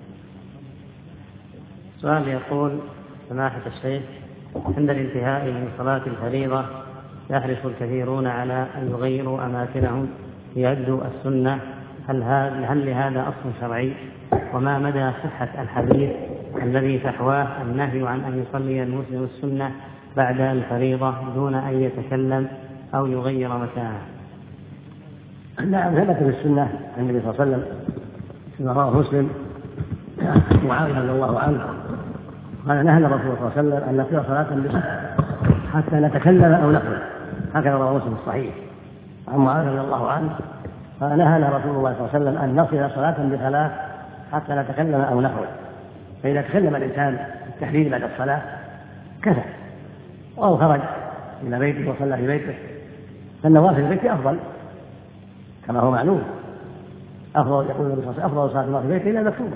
سؤال يقول: سماحة الشيخ، عند الانتهاء من صلاة الفريضة يحرص الكثيرون على أن يغيروا أماكنهم ليؤدوا السنة، هل لهذا أصل شرعي؟ وما مدى صحة الحديث الذي فحواه النهي عن أن يصلي المسلم السنة بعد الفريضة دون أن يتكلم أو يغير مكانه؟ نعم، ثبت في السنة عن النبي صلى الله عليه وسلم فيما رواه مسلم معاوية رضي الله عنه قال: نهى الرسول صلى الله عليه وسلم أن نصير صلاة حتى نتكلم أو نقول، هكذا رواه مسلم الصحيح عن معاوية رضي الله عنه قال: نهانا رسول الله صلى الله عليه وسلم أن نصل صلاة بثلاث حتى نتكلم أو نقول. فإذا تكلم الإنسان بالتحليل بعد الصلاة كفى، أو خرج إلى بيته وصلى في بيته، فالنوافل في البيت أفضل كما هو معلوم. يقول النبي صلى الله عليه وسلم: أفضل صلاة الله في بيته إلا المكتوبة.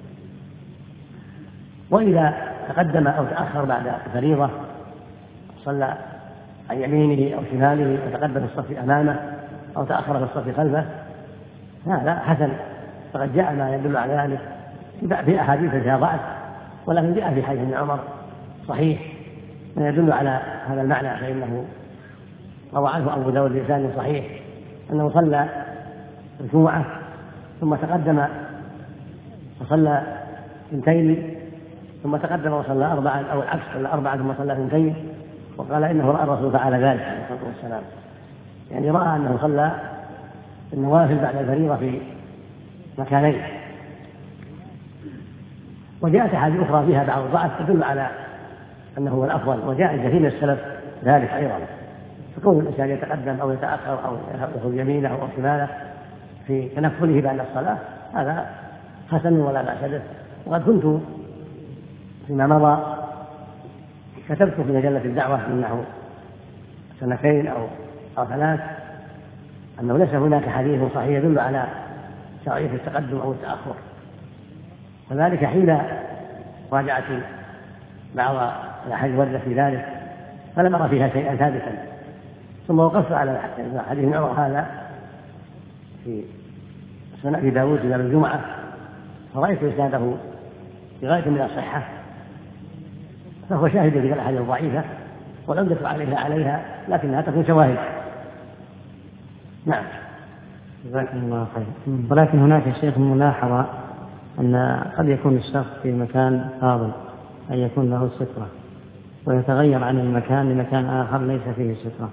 وإذا تقدم أو تأخر بعد الفريضة صلى عن يمينه أو شماله وتقدم في الصف أمامه أو تأخر في الصف خلفه، هذا حسن، فقد جاء ما يدل على ذلك في أحاديث فيها ضعف، ولكن جاء في حديث ابن عمر صحيح ما يدل على هذا المعنى، فإنه روى عنه أبو داود بلسان صحيح أنه صلى الجمعة ثم تقدم وصلى اثنتين ثم تقدم وصلى أربعا، أو العكس صلى أربعا ثم صلى اثنتين، وقال إنه رأى الرسول فعل ذلك عليه الصلاة والسلام، يعني رأى أنه صلى النوافل بعد الفريضة في مكانين. وجاءت أحاديث أخرى فيها بعض الضعف تدل على أنه هو الأفضل، وجاء كثير من السلف ذلك أيضا، فكون الإنسان يتقدم أو يتأخر أو يأخذ يمينه أو شماله في تنفله بعد الصلاة هذا حسن ولا بأس به. وقد كنت فيما مضى كتبت في مجلة الدعوة من نحو 2 أو 3 أنه ليس هناك حديث صحيح يدل على شرعية التقدم أو التأخر، وذلك حين راجعت بعض الأحاديث الواردة في ذلك فلم أرى فيها شيئا ثابتا، ثم وقفت على حديث عمر هذا في سنن أبي داود في باب الجمعة فرأيت إسناده بغاية من الصحة، فهو شاهد في الأحاديث الضعيفة والعمدة عليها لكنها تكون شواهد. نعم. جزاكم الله خير. ولكن هناك شيخ ملاحظة أن قد يكون الشخص في مكان فاضل أن يكون له سترة ويتغير عن المكان لمكان آخر ليس فيه سترة،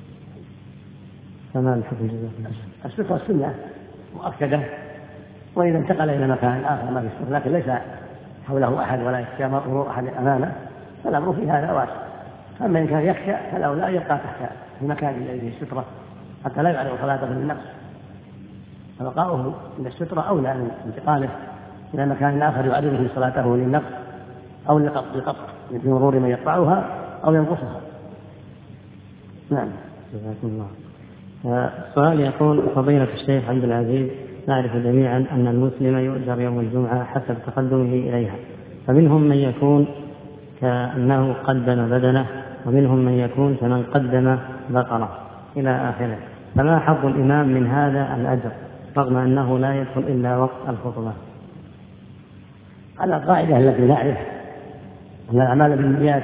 فما الحكم؟ السترة السنة مؤكدة، وإذا انتقل إلى مكان آخر ما في سترة لكن ليس حوله أحد ولا يخشى مرور أحد أمامه فالأمر في هذا واسع. أما إن كان يخشى فالأولى يبقى تحت المكان الذي فيه سترة حتى لا يعرض صلاته للنقص، فبقاؤه من السترة أولى من انتقاله إلى مكان آخر يعرض فيه صلاته للنقص أو لقطع في مرور من يقطعها أو ينقصها. نعم. جزاكم الله. السؤال يقول: فضيلة الشيخ عبد العزيز، نعرف جميعا أن المسلم يؤجر يوم الجمعة حسب تقدمه إليها، فمنهم من يكون كأنه قدم بدنه ومنهم من يكون كمن قدم بقرة إلى آخره، فما حظ الإمام من هذا الأجر رغم أنه لا يدخل إلا وقت الخطبة؟ على القاعدة التي نعرف أن الأعمال بالنيات،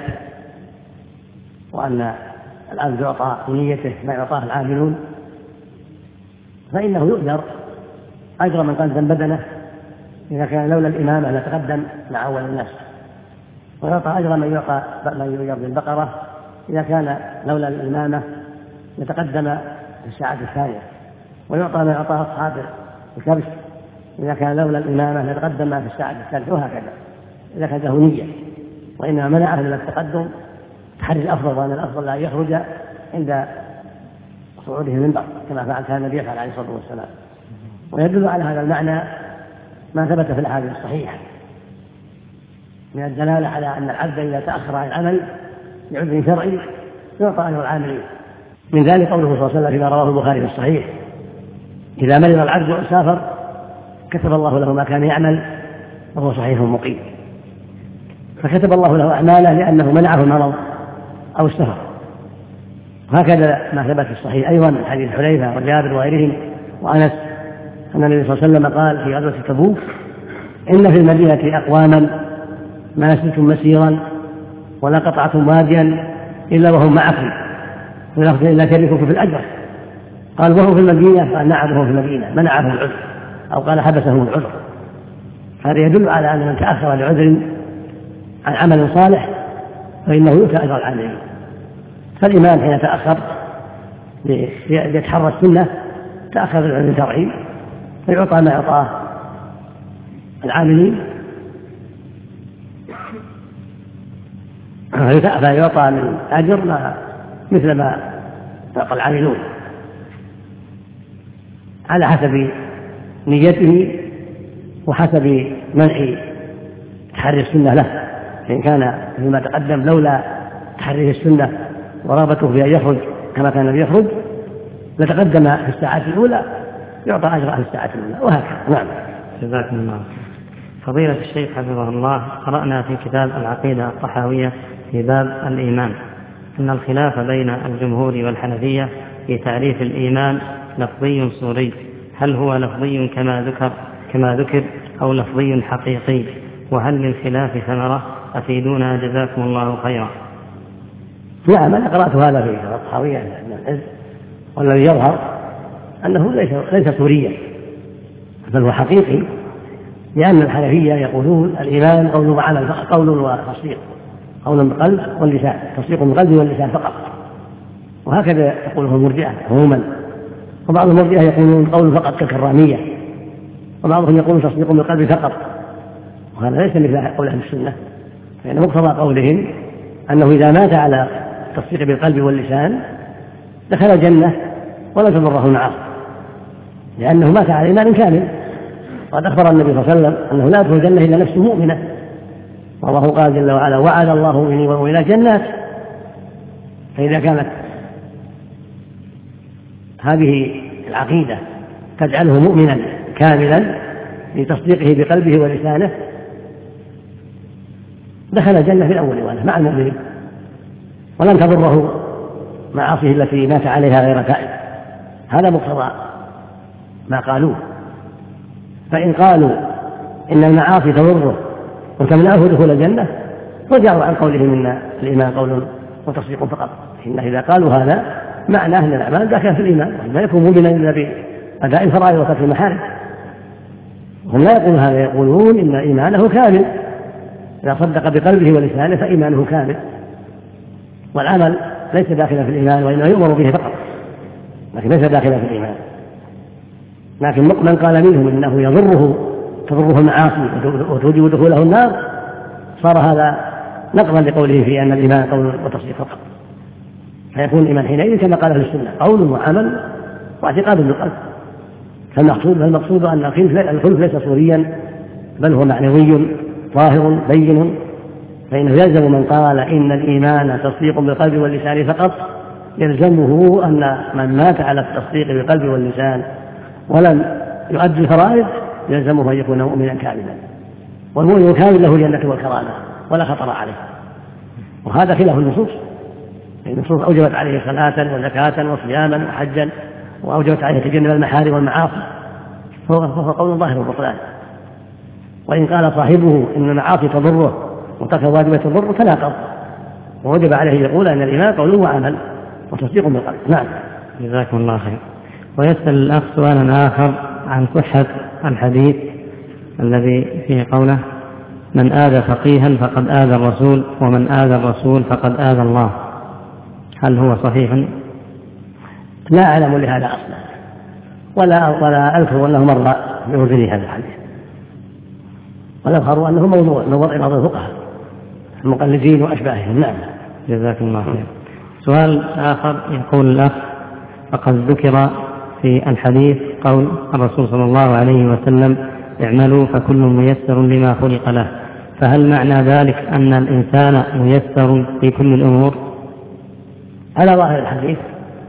وأن العبد يعطى بنيته ما يعطاه العاملون، فإنه يؤجر أجر من قدم بدنه إذا كان لولا الإمامة لتقدم مع أول الناس، ويعطى أجر من يؤجر بالبقرة إذا كان لولا الإمامة يتقدم في الساعة الثانية، ويعطى ما يعطاه أصحاب الكبش إذا كان لولا الإمامة يتقدم في الساعة الثالثة، وهكذا إذا كان له نية. وإنما منعه من التقدم تحري الأفضل، وأن الأفضل لا يخرج عند صعوده المنبر كما فعل كان النبي يفعل عليه الصلاة والسلام. ويدل على هذا المعنى ما ثبت في الأحاديث الصحيحة من الدلالة على أن العبد إذا تأخر عن العمل لعذر شرعي يعطى أجر العاملين. من ذلك قوله صلى الله عليه وسلم فيما رواه البخاري في الصحيح: إذا مرض العبد وسافر كتب الله له ما كان يعمل وهو صحيح مقيم، فكتب الله له أعماله لأنه منعه المرض أو السفر. وهكذا ما ثبت في الصحيح أيضا من حديث حذيفة وجابر وغيرهم وأنس أن النبي صلى الله عليه وسلم قال في غزوة تبوك: إن في المدينة أقواما ما سلتم مسيرا ولا قطعتم واديا إلا وهم معكم إلا شريككم في الأجر. قال: وهو في المدينة؟ قال: نعم وهو في المدينة، منعه العذر أو قال حبسه العذر. هذا يدل على أن من تأخر لعذر عن عمل صالح فإنه يؤتى أجر العاملين. فالإمام حين تأخر ليتحرى السنة تأخر لعذر شرعي فيعطى ما يعطاه العاملين، فيعطى من أجر مثل ما يعطى العاملون على حسب نيته وحسب منع تحري السنة له. فإن كان فيما تقدم لولا تحريه السنة ورغبته في أن يخرج كما كان يخرج لتقدم في الساعات الأولى يعطى أجر في الساعات الأولى، وهكذا. نعم. جزاكم الله. فضيلة الشيخ حفظه الله، قرأنا في كتاب العقيدة الطحاوية في باب الإيمان أن الخلاف بين الجمهور والحنفية في تعريف الإيمان لفظي صوري، هل هو لفظي كما ذكر أو لفظي حقيقي؟ وهل للخلاف ثمرة؟ أفيدونا جزاكم الله خيرا. نعم، أنا قرأت هذا في الطحاوية من الحزب، والذي يظهر أنه ليس صوريا بل هو حقيقي، لأن الحنفية يقولون الإيمان قول وعمل، قول وتصديق، قول بالقلب واللسان، تصديق بالقلب واللسان فقط، وهكذا يقوله المرجئة عموما. وبعض المرجئة يقولون قول فقط كالكرامية، وبعضهم يقولون تصديق بالقلب فقط، وهذا ليس مثل قول أهل السنة. فإن مقتضى قولهم أنه إذا مات على التصديق بالقلب واللسان دخل الجنة ولا تضره المعاصي، لأنه مات على إيمان كامل. قد أخبر النبي صلى الله عليه وسلم أنه لا يدخل الجنة إلا نفس مؤمنة، والله قال جل وعلا: وعد الله المؤمنين والمؤمنات جنات. فإذا كانت هذه العقيدة تجعله مؤمنا كاملا لتصديقه بقلبه ولسانه دخل الجنة في الأول وانه مع المؤمنين، ولم تضره معاصيه التي مات عليها غير تائب. هذا مقتضى ما قالوه. فإن قالوا إن المعاصي تضره وتمنعه دخول الجنة رجعوا عن قولهم إن الإيمان قول وتصديق فقط. إن إذا قالوا هذا معناه أن الأعمال داخلة في الإيمان، لا يكون مؤمنا إلا بأداء الفرائض وترك المحارم. هم لا يقولون هذا، يقولون إن إيمانه كامل، إذا صدق بقلبه ولسانه فإيمانه كامل، والعمل ليس داخلا في الإيمان وإنما يؤمر به فقط، لكن ليس داخلا في الإيمان. لكن من قال منهم إنه تضره المعاصي وتوجب دخوله النار صار هذا نقضا لقوله في أن الإيمان قول وتصديق فقط، فيكون الإيمان حينئذ كما قال أهل السنة قول وعمل واعتقاد بالقلب. فالمقصود أن الخلف ليس صوريا بل هو معنوي ظاهر بين. فإنه يلزم من قال إن الإيمان تصديق بالقلب واللسان فقط، يلزمه أن من مات على التصديق بالقلب واللسان ولم يؤدي الفرائض يلزمه أن يكون مؤمنا كاملا، والمؤمن الكامل له الجنة والكرامة ولا خطر عليه. وهذا خلاف النصوص. النصوص أوجبت عليه صلاة وزكاة وصياما وحجا، وأوجبت عليه تجنب المحارم والمعاصي، فهو قول ظاهر البطلان. وإن قال صاحبه إن المعاصي تضره وترك الواجبات تضره تناقض، ووجب عليه يقول أن الإيمان قول وعمل وتصديق بالقلب. نعم. جزاكم الله خير. ويسأل الأخ سؤالا آخر عن صحة الحديث الذي فيه قوله: من آذى فقيها فقد آذى الرسول، ومن آذى الرسول فقد آذى الله، هل هو صحيح؟ لا أعلم لهذا أصلا، ولا أذكر أنه مر بوزن هذا الحديث، ونظهر أنه موضوع من وضع بعض الفقهاء المقلدين وأشباههم. نعم. جزاكم الله خير. سؤال آخر يقول الأخ: فقد ذكر في الحديث قول الرسول صلى الله عليه وسلم: اعملوا فكل ميسر لما خلق له، فهل معنى ذلك أن الإنسان ميسر في كل الأمور؟ على ظاهر الحديث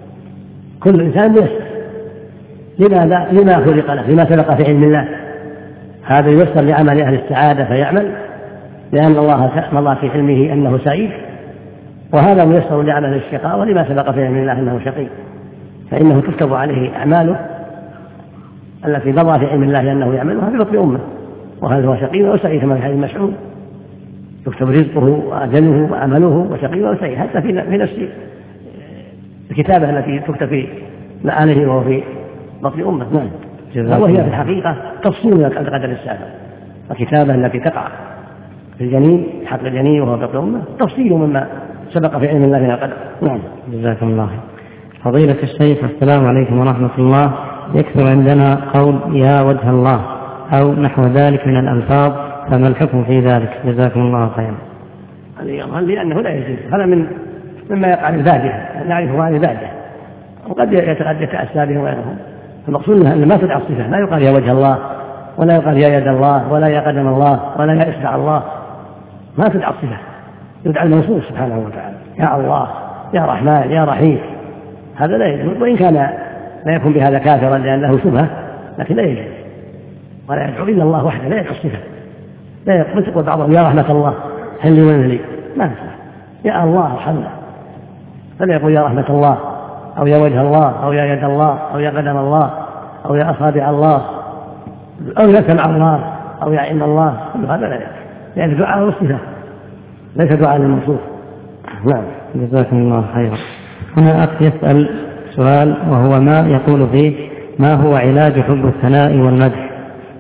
كل إنسان ميسر. لماذا؟ لما خلق له، لما سبق في علم الله. هذا ييسر لعمل أهل السعادة فيعمل لأن الله في علمه أنه سعيد، وهذا ميسر لعمل الشقاء ولما سبق في علم الله أنه شقي، فإنه تكتب عليه أعماله التي مضى في علم الله أنه يعملها في بطن أمه، وهل هو شقي أو سعيد كما في حديث مسعود: يكتب رزقه وأجله وعمله وشقي أو سعيد، حتى في نفس الكتابة التي تكتب في معانه وهو في بطن أمه. نعم. وهي في الحقيقة تفصيل من القدر السابق، الكتابة التي تقع في الجنين حق الجنين وهو بطن أمه تفصيل مما سبق في علم الله من القدر. نعم. جزاكم الله خير. فضيلة الشيخ، السلام عليكم ورحمة الله. يكثر عندنا قول يا وجه الله أو نحو ذلك من الألفاظ، فما الحكم في ذلك؟ جزاكم الله خيرا. لأنه لا يجوز، هذا مما يقع للبادية، نعرفه عن البادية، وقد يتأسى بهم غيرهم. المقصود أن ما تدعى الصفة، لا يقال يا وجه الله ولا يقال يا يد الله ولا يا قدم الله ولا يا إصبع الله، ما تدعى الصفة، يدعى الموصوف سبحانه وتعالى: يا الله، يا رحمن، يا رحيم. هذا لا يجوز، وإن كان لا يكون بهذا كافرا لأنه شبهة، لكن لا يجوز. ولا يدعو إلا الله وحده، لا يدعو الصفة. لا يقول بعضهم يا رحمة الله هل ومن لي، ما يصح. يا الله ارحمنا، فلا يقول يا رحمة الله أو يا وجه الله أو يا يد الله أو يا قدم الله أو يا أصابع الله أو يا سمع الله أو يا علم الله، كل هذا لا يجوز، لأن دعاء الصفة ليس دعاء للموصوف. نعم. جزاكم الله خيرا. هنا أخ يسأل سؤال وهو ما يقول فيه: ما هو علاج حب الثناء والمدح؟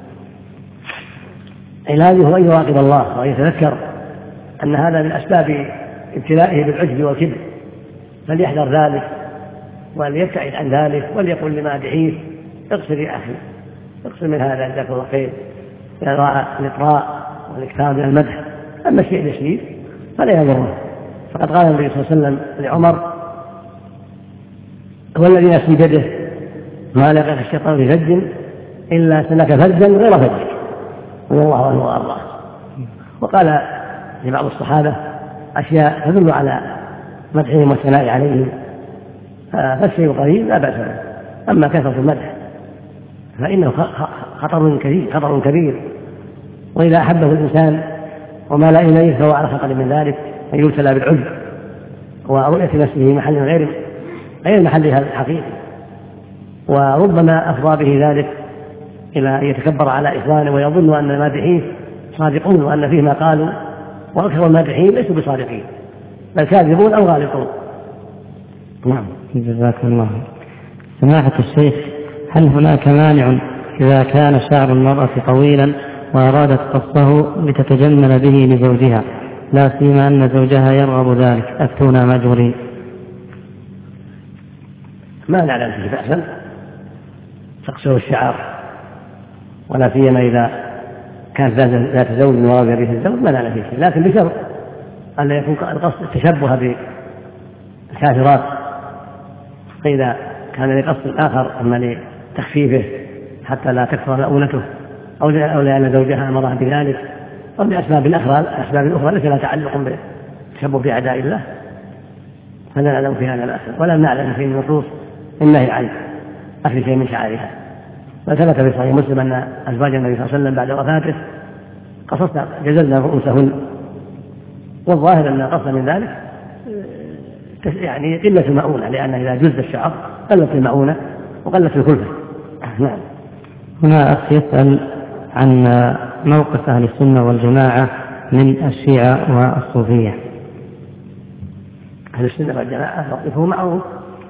علاجه أن يراقب الله ويتذكر أن هذا من أسباب ابتلائه بالعجب والكبر، فليحذر ذلك وليبتعد عن ذلك، وليقول لمادحيه: اقصر يا أخي، اقصر من هذا، جزاك الله خير، الإطراء والإكثار من المدح. أما الشيء اليسير فلا يضره، فقد قال النبي صلى الله عليه وسلم لعمر: هو الذي نفسي بيده ما لقى الشيطان في فج إلا سلك فجا غير فجك، رضي الله عنه وأرضاه. وقال لبعض الصحابة أشياء تدل على مدحهم والثناء عليهم، فالشيء قليل لا بأس به، أما كثرة المدح فإنه خطر كبير، وإذا أحبه الإنسان ومال إليه فهو على خطر من ذلك أن يبتلى بالعجب ورؤية نفسه محل غير محلها الحقيقي، وربما أفضى به ذلك إلى أن يتكبر على إخوانه ويظن أن المادحين صادقون وأن فيه ما قالوا، وأكثر المادحين ليسوا بصادقين بل كاذبون أو غالطون. نعم. جزاكم الله. سماحة الشيخ، هل هناك مانع إذا كان شعر المرأة طويلا وأرادت قصه لتتجمل به لزوجها، لا سيما أن زوجها يرغب ذلك، أفتونا مأجورين؟ ما نعلم فيه بأسا تقصر الشعر، ولا سيما إذا كانت ذات زوج وراء به الزوج ما نعلم فيه شيء، لكن بشرط أن يكون القصد التشبه بالكافرات، فإذا كان لقصد آخر أما لتخفيفه حتى لا تكثر مؤونته أو لأن زوجها أمرها بذلك أو لأسباب أخرى ليس لها تعلق بالتشبه بأعداء الله، فلا نعلم في هذا بأسا، ولا نعلم في النصوص النهي عن أكل شيء من شعرها. وثبت في صحيح مسلم أن أزواج النبي صلى الله عليه وسلم بعد وفاته قصصنا جزلنا رؤوسهن، والظاهر أن قصد من ذلك يعني قلة المؤونة، لأن إذا جز الشعر قلت المؤونة وقلت الكلفة. نعم. هنا أخ يسأل عن موقف أهل السنة والجماعة من الشيعة والصوفية. أهل السنة والجماعة موقفهم معهم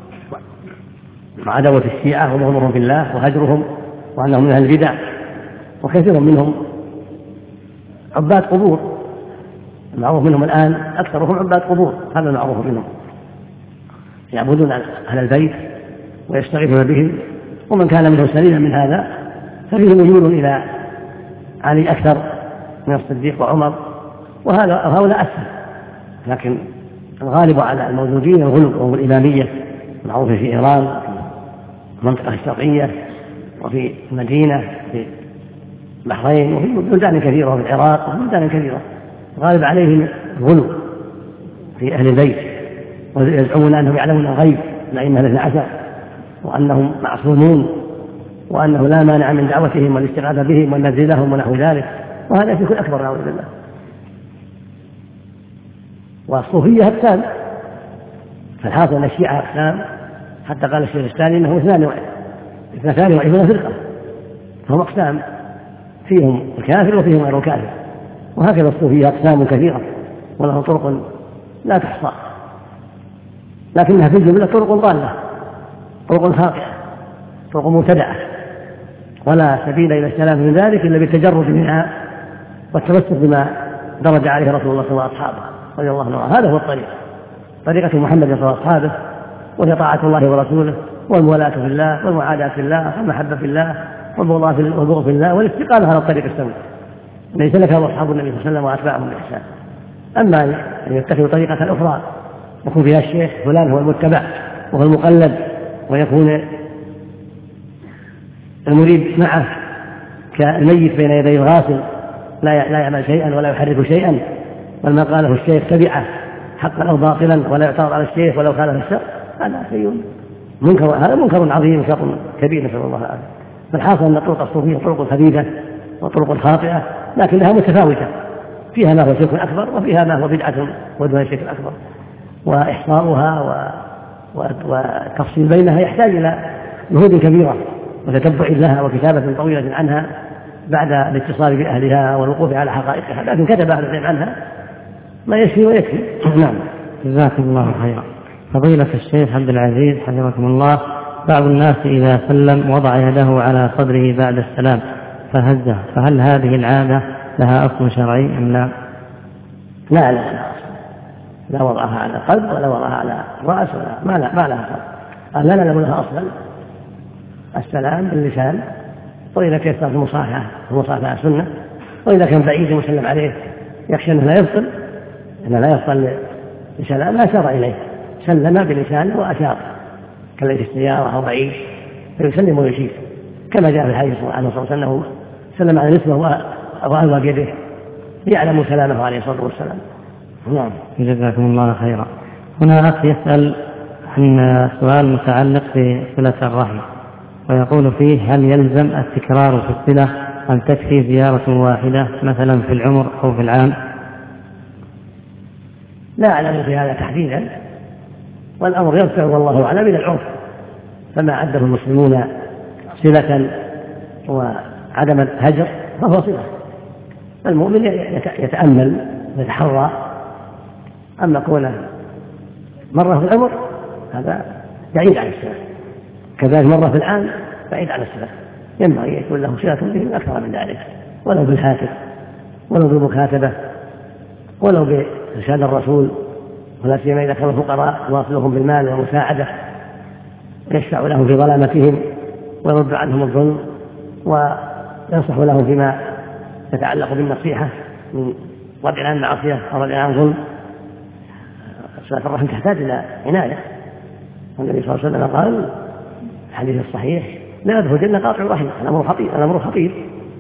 مع عداوة الشيعة وبغضهم في الله وهجرهم وأنهم من أهل البدع، وكثير منهم عباد قبور، المعروف منهم الآن أكثرهم عباد قبور، هذا المعروف منهم، يعبدون أهل البيت ويستغيثون بهم، ومن كان منهم سليما من هذا ففيه ميول إلى علي أكثر من الصديق وعمر، وهؤلاء أسهل، لكن الغالب على الموجودين الغلو والإمامية معروف في إيران وفي المنطقة الشرقية وفي المدينة في البحرين وفي بلدان كثيرة وفي العراق وفي بلدان كثيرة، الغالب عليهم الغلو في أهل البيت، ويزعمون أنهم يعلمون الغيب الأئمة الاثنى عشر وأنهم معصومون وأنه لا مانع من دعوتهم والاستغاثة بهم والنذر لهم ونحو ذلك، وهذا شرك أكبر نعوذ بالله. والصوفية أقسام، فالحاصل أن الشيعة أقسام، حتى قال الشيخ الثاني أنه 22 فرقة، فهم أقسام فيهم الكافر وفيهم غير الكافر، وهكذا الصوفية أقسام كثيرة ولهم طرق لا تحصى، لكنها في الجملة طرق ضالة، طرق خاطئة، طرق مبتدعة، ولا سبيل إلى السلام من ذلك إلا بالتجرد منها والتمسك بما درج عليه رسول الله صلى الله عليه وسلم وأصحابه رضي الله عنهم. هذا هو الطريق، طريقة محمد صلى الله عليه وسلم وأصحابه، وهي طاعة الله ورسوله والموالاة في الله والمعاداة في الله والمحبة في الله والبغض في الله والاستقامة على الطريق السوي، ليس لك أصحاب النبي صلى الله عليه وسلم وأتباعهم بإحسان. أما أن يتخذوا طريقة أخرى يكون فيها الشيخ فلان هو المتبع وهو المقلد، ويكون المريد معه كالميت بين يدي الغاسل لا يعمل شيئا ولا يحرك شيئا، بل ما قاله الشيخ تبعه حقا أو باطلا ولا يعترض على الشيخ ولو خالف الشرع، هذا شيء منكر، هذا منكر عظيم شر كبير نسأل الله العافية. فالحاصل أن طرق الصوفية طرق خبيثة وطرق خاطئة، لكنها متفاوتة، فيها ما هو شرك أكبر وفيها ما هو بدعة ودون شرك أكبر، وإحصاؤها والتفصيل بينها يحتاج إلى جهود كبيرة وتتبع لها وكتابة طويلة عنها بعد الاتصال بأهلها والوقوف على حقائقها، لكن كتب أهل العلم عنها ما يكفي ويكفي. نعم. جزاكم الله خيرا. فضيلة الشيخ عبد العزيز حفظكم الله، بعض الناس إذا سلم وضع يده على صدره بعد السلام فهزه، فهل هذه العادة لها أصل شرعي أم لا؟ لا لا وضعها على القلب ولا وضعها على الرأس ما لها أصل. لا نعلم لها أصلا. السلام باللسان، وإذا كان في المصافحة سنة، وإذا كان بعيد مسلم عليه يخشى أنه لا يصل لسلام لا أشار إليه، سلم بلسانه وأشار كالذي في السيارة أو بعيد فيسلم ويشير كما جاء في الحديث عنه صلى الله عليه وسلم سلم على نسبه وألوى بيده ليعلموا سلامه عليه الصلاة والسلام. نعم. جزاكم الله خيرا. هنا أخ يسأل عن سؤال متعلق بصلة الرحم ويقول فيه: هل يلزم التكرار في الصلة أم تكفي زيارة واحدة مثلا في العمر أو في العام؟ لا أعلم في هذا تحديدا، والأمر يرجع والله أعلم إلى العرف، فما عده المسلمون صلة وعدم الهجر فهو صلة. المؤمن يتأمل ويتحرى، أما كونه مرة في العمر هذا بعيد عن الصلة، كذلك مرة في العام بعيد عن الصلة، ينبغي يكون له صلة به أكثر من ذلك، ولو بالهاتف ولو بالمكاتبة ولو بإرشاد الرسول، ولا سيما إذا كانوا فقراء يواصلهم بالمال والمساعدة يشفع لهم في ظلامتهم ويرد عنهم الظلم وينصح لهم فيما يتعلق بالنصيحة من ردع عن المعصية أو ردع عن ظلم. صلة الرحم تحتاج إلى عناية، والنبي صلى الله عليه وسلم قال الحديث الصحيح: لا يدخل الجنة قاطع رحم. الأمر خطير،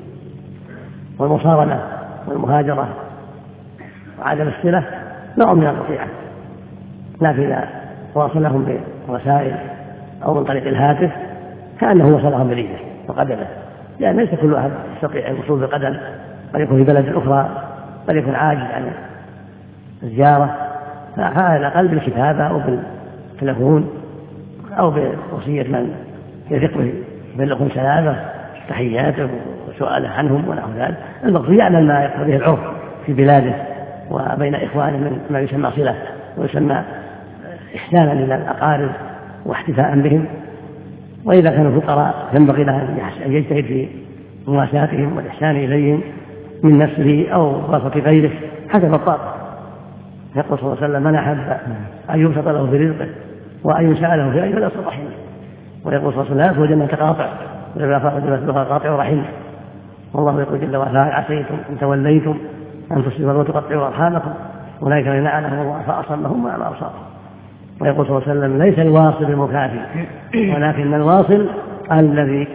والمصارمة والمهاجرة وعدم الصلة نوع من القطيعة، لكن إذا واصلهم برسائل أو من طريق الهاتف كأنه وصلهم برجله وقدمه، لأن ليس كل أحد يستطيع الوصول بقدم، قد يكون في بلد أخرى، قد يكون عاجز عن الزيارة، فعلى الأقل بالكتابة أو بالتلفون أو بوصية من يثق به يبلغهم سلامه تحياته وسؤاله عنهم ونحو ذلك. المقصود يعمل ما يقتضيه العرف في بلاده وبين إخوانه من ما يسمى صلة ويسمى إحسانا إلى الأقارب واحتفاء بهم، وإذا كانوا فقراء ينبغي له أن يجتهد في مواساتهم والإحسان إليهم من نفسه أو واسطة غيره حسب الطاقة. يقول صلى الله عليه وسلم: من أحب أن يبسط له في رزقه وأن يسأل له في أجله فليصل رحمه. ويقول صلى الله عليه وسلم: لا يدخل الجنة قاطع ولا مثلها قاطع رحمه. والله يقول جل وعلا: عسيتم إن توليتم أن تصيبوا وتقطعوا أرحامكم أولئك الذين لعنهم الله فأصمهم وأعمى أبصارهم. ويقول صلى الله عليه وسلم: ليس الواصل المكافئ ولكن الواصل الذي.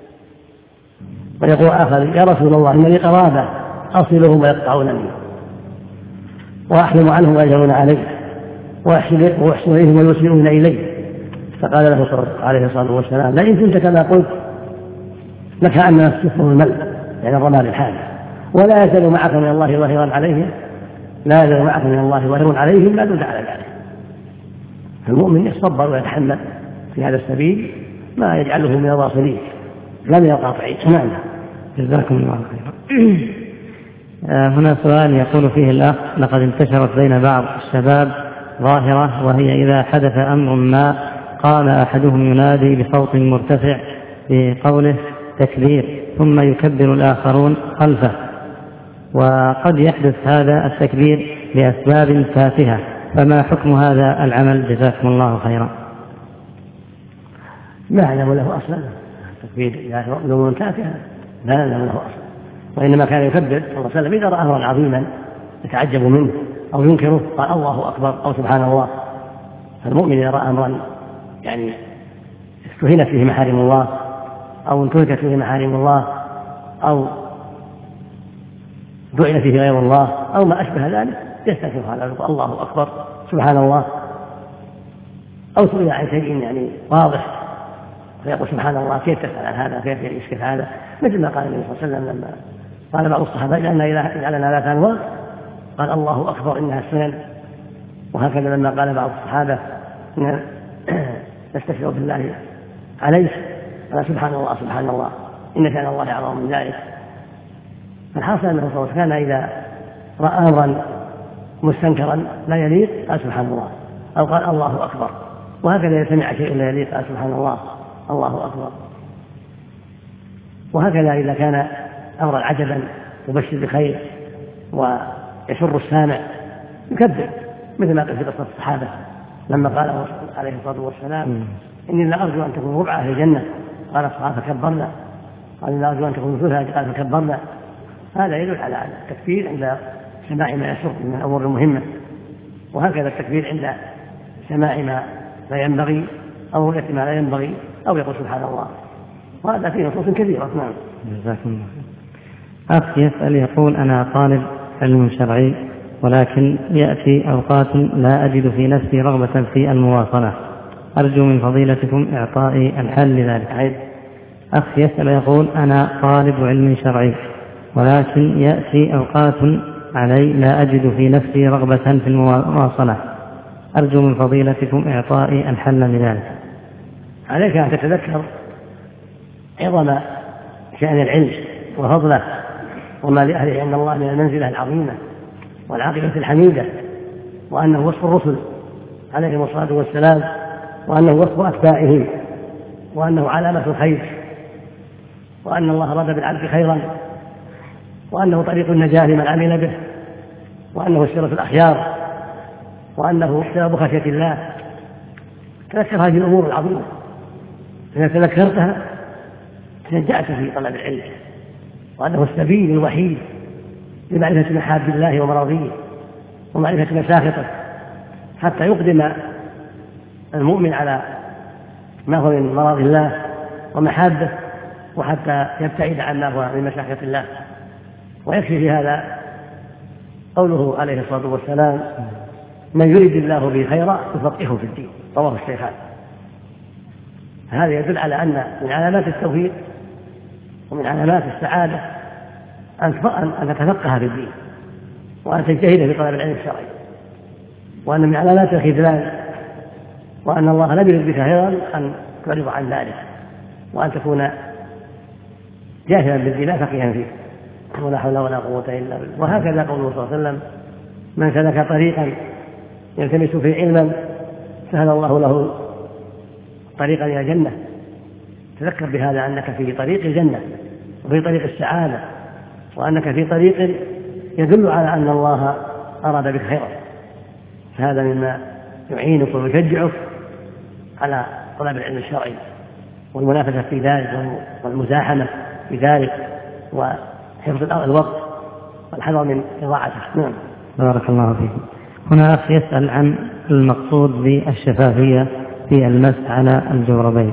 ويقول آخر: يا رسول الله إن لي قرابة أصلهم ويقطعونني وأحلم عنهم ويجرون علي وأحسن إليهم ويسيئون إلي. فقال له عليه الصلاة والسلام: لئن كنت كما قلت لكأن الصفر الملء، يعني الرمال الحادث، ولا يزال معك من الله ظاهرا عليهم، لا يزال معك من الله ظاهر عليهم لا دود على ذلك. المؤمن يصبر ويتحمل في هذا السبيل ما يجعله من الواصلين لا من القاطعين. نعم. جزاكم الله خيرا. هنا سؤال يقول فيه الأخ: لقد انتشرت بين بعض الشباب ظاهرة، وهي إذا حدث أمر ما قام أحدهم ينادي بصوت مرتفع بقوله تكبير ثم يكبر الآخرون خلفه، وقد يحدث هذا التكبير لأسباب تافهة، فما حكم هذا العمل؟ جزاكم الله خيرا. ما يعلم له أصلا التكبير لو تافهة، لا يعلم له أصلا، وإنما كان يكبر صلى الله عليه وسلم إذا رأى أمرا عظيما يتعجب منه أو ينكره قال الله أكبر أو سبحان الله. فالمؤمن إذا رأى أمرا يعني استهينت فيه محارم الله أو انتهكت فيه محارم الله أو دعي فيه غير الله أو ما أشبه ذلك يستغفر هذا الله أكبر سبحان الله، أو سئل عن شيء يعني واضح فيقول سبحان الله كيف تسأل عن هذا كيف يشكل هذا، مثل ما قال النبي صلى الله عليه وسلم لما قال بعض الصحابة جعلنا لا تنوى قال الله أكبر إنها السنن. وهكذا لما قال بعض الصحابة نستشفع بالله عليه قال سبحان الله سبحان الله إن شأن الله أعظم من ذلك. فالحاصل أنه صلى الله عليه وسلم كان إذا رأى أمرا مستنكرا لا يليق قال سبحان الله أو قال الله أكبر، وهكذا إذا سمع شيء لا يليق قال سبحان الله الله أكبر. وهكذا إذا كان أمرا عجبا يبشر بخير ويسر السامع يكبر، مثل ما قال في قصة الصحابة لما قال عليه الصلاة والسلام إني لا أرجو أن تكون ربع أهل الجنة، قال الصحابة فكبرنا، قال لا أرجو أن تكون ثلثها، قال فكبرنا. هذا يدل على التكبير عند سماع ما يسر من الأمور المهمة، وهكذا التكبير عند سماع ما لا ينبغي أو رؤية ما لا ينبغي أو يقول سبحان الله، وهذا فيه نصوص كثيرة. نعم. جزاكم الله. أخ يسأل يقول: أنا طالب علم شرعي ولكن يأتي أوقات لا أجد في نفسي رغبة في المواصلة، أرجو من فضيلتكم إعطائي الحل لذلك. أخ يسأل يقول: أنا طالب علم شرعي ولكن يأتي أوقات علي لا أجد في نفسي رغبة في المواصلة، أرجو من فضيلتكم إعطائي الحل لذلك. عليك أن تتذكر عظم شأن العلم وفضله وما لأهله عند الله من المنزلة العظيمة والعاقبة الحميدة، وأنه وصف الرسل عليهم الصلاة والسلام، وأنه وصف أتباعهم، وأنه علامة الخير، وأن الله أراد بالعبد خيرا، وأنه طريق النجاة لمن عمل به، وأنه سيرة الأخيار، وأنه سبب خشية الله. تذكر هذه الأمور العظيمة، إذا تذكرتها تشجعت في طلب العلم، وأنه السبيل الوحيد لمعرفة محاب الله ومراضيه ومعرفة مساخطه، حتى يقدم المؤمن على ما هو من مراض الله ومحابه، وحتى يبتعد عن ما هو من مشاخط الله. ويكفي في هذا قوله عليه الصلاة والسلام: من يريد الله به خيرا يفقهه في الدين، رواه الشيخان. هذا يدل على أن من علامات التوفيق ومن علامات السعادة أن تتفقه في الدين، وأن تجتهد في طلب العلم الشرعي، وأن من علامات الخذلان وأن الله لم يرد بك خيرا أن تعرض عن ذلك، وأن تكون جاهلا بالدين لا فقيها فيه، ولا حول ولا قوة إلا بالله. وهكذا قوله صلى الله عليه وسلم: من سلك طريقا يلتمس فيه علما سهل الله له طريقا إلى الجنة. تذكر بهذا أنك في طريق الجنة وفي طريق السعادة، وأنك في طريق يدل على أن الله أراد بك خيرا. فهذا مما يعينك ويشجعك على طلب العلم الشرعي والمنافسة في ذلك والمزاحمة في ذلك وحفظ الوقت والحذر من إضاعته. نعم. بارك الله فيكم. هنا أخ يسأل عن المقصود بالشفافية في المسح على الجوربين.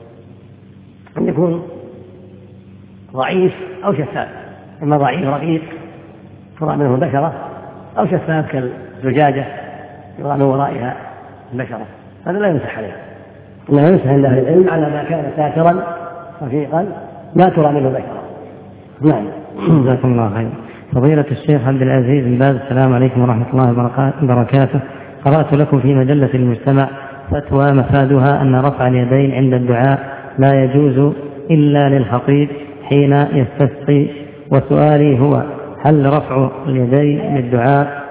أن يكون ضعيف أو شفاف، إما ضعيف رقيق ترى منه البشرة، أو شفاف كالزجاجة يرى من ورائها البشرة، هذا لا يمسح عليه، إنما يمسح عند أهل العلم على ما كان ساترا رقيقا لا ترى منه البشرة. نعم. جزاكم الله خير. فضيلة الشيخ عبد العزيز بن باز، السلام عليكم ورحمة الله وبركاته. قرأت لكم في مجلة المجتمع فتوى مفادها أن رفع اليدين عند الدعاء لا يجوز إلا للخطيب حين يستسقي، وسؤالي هو: هل رفع اليدين للدعاء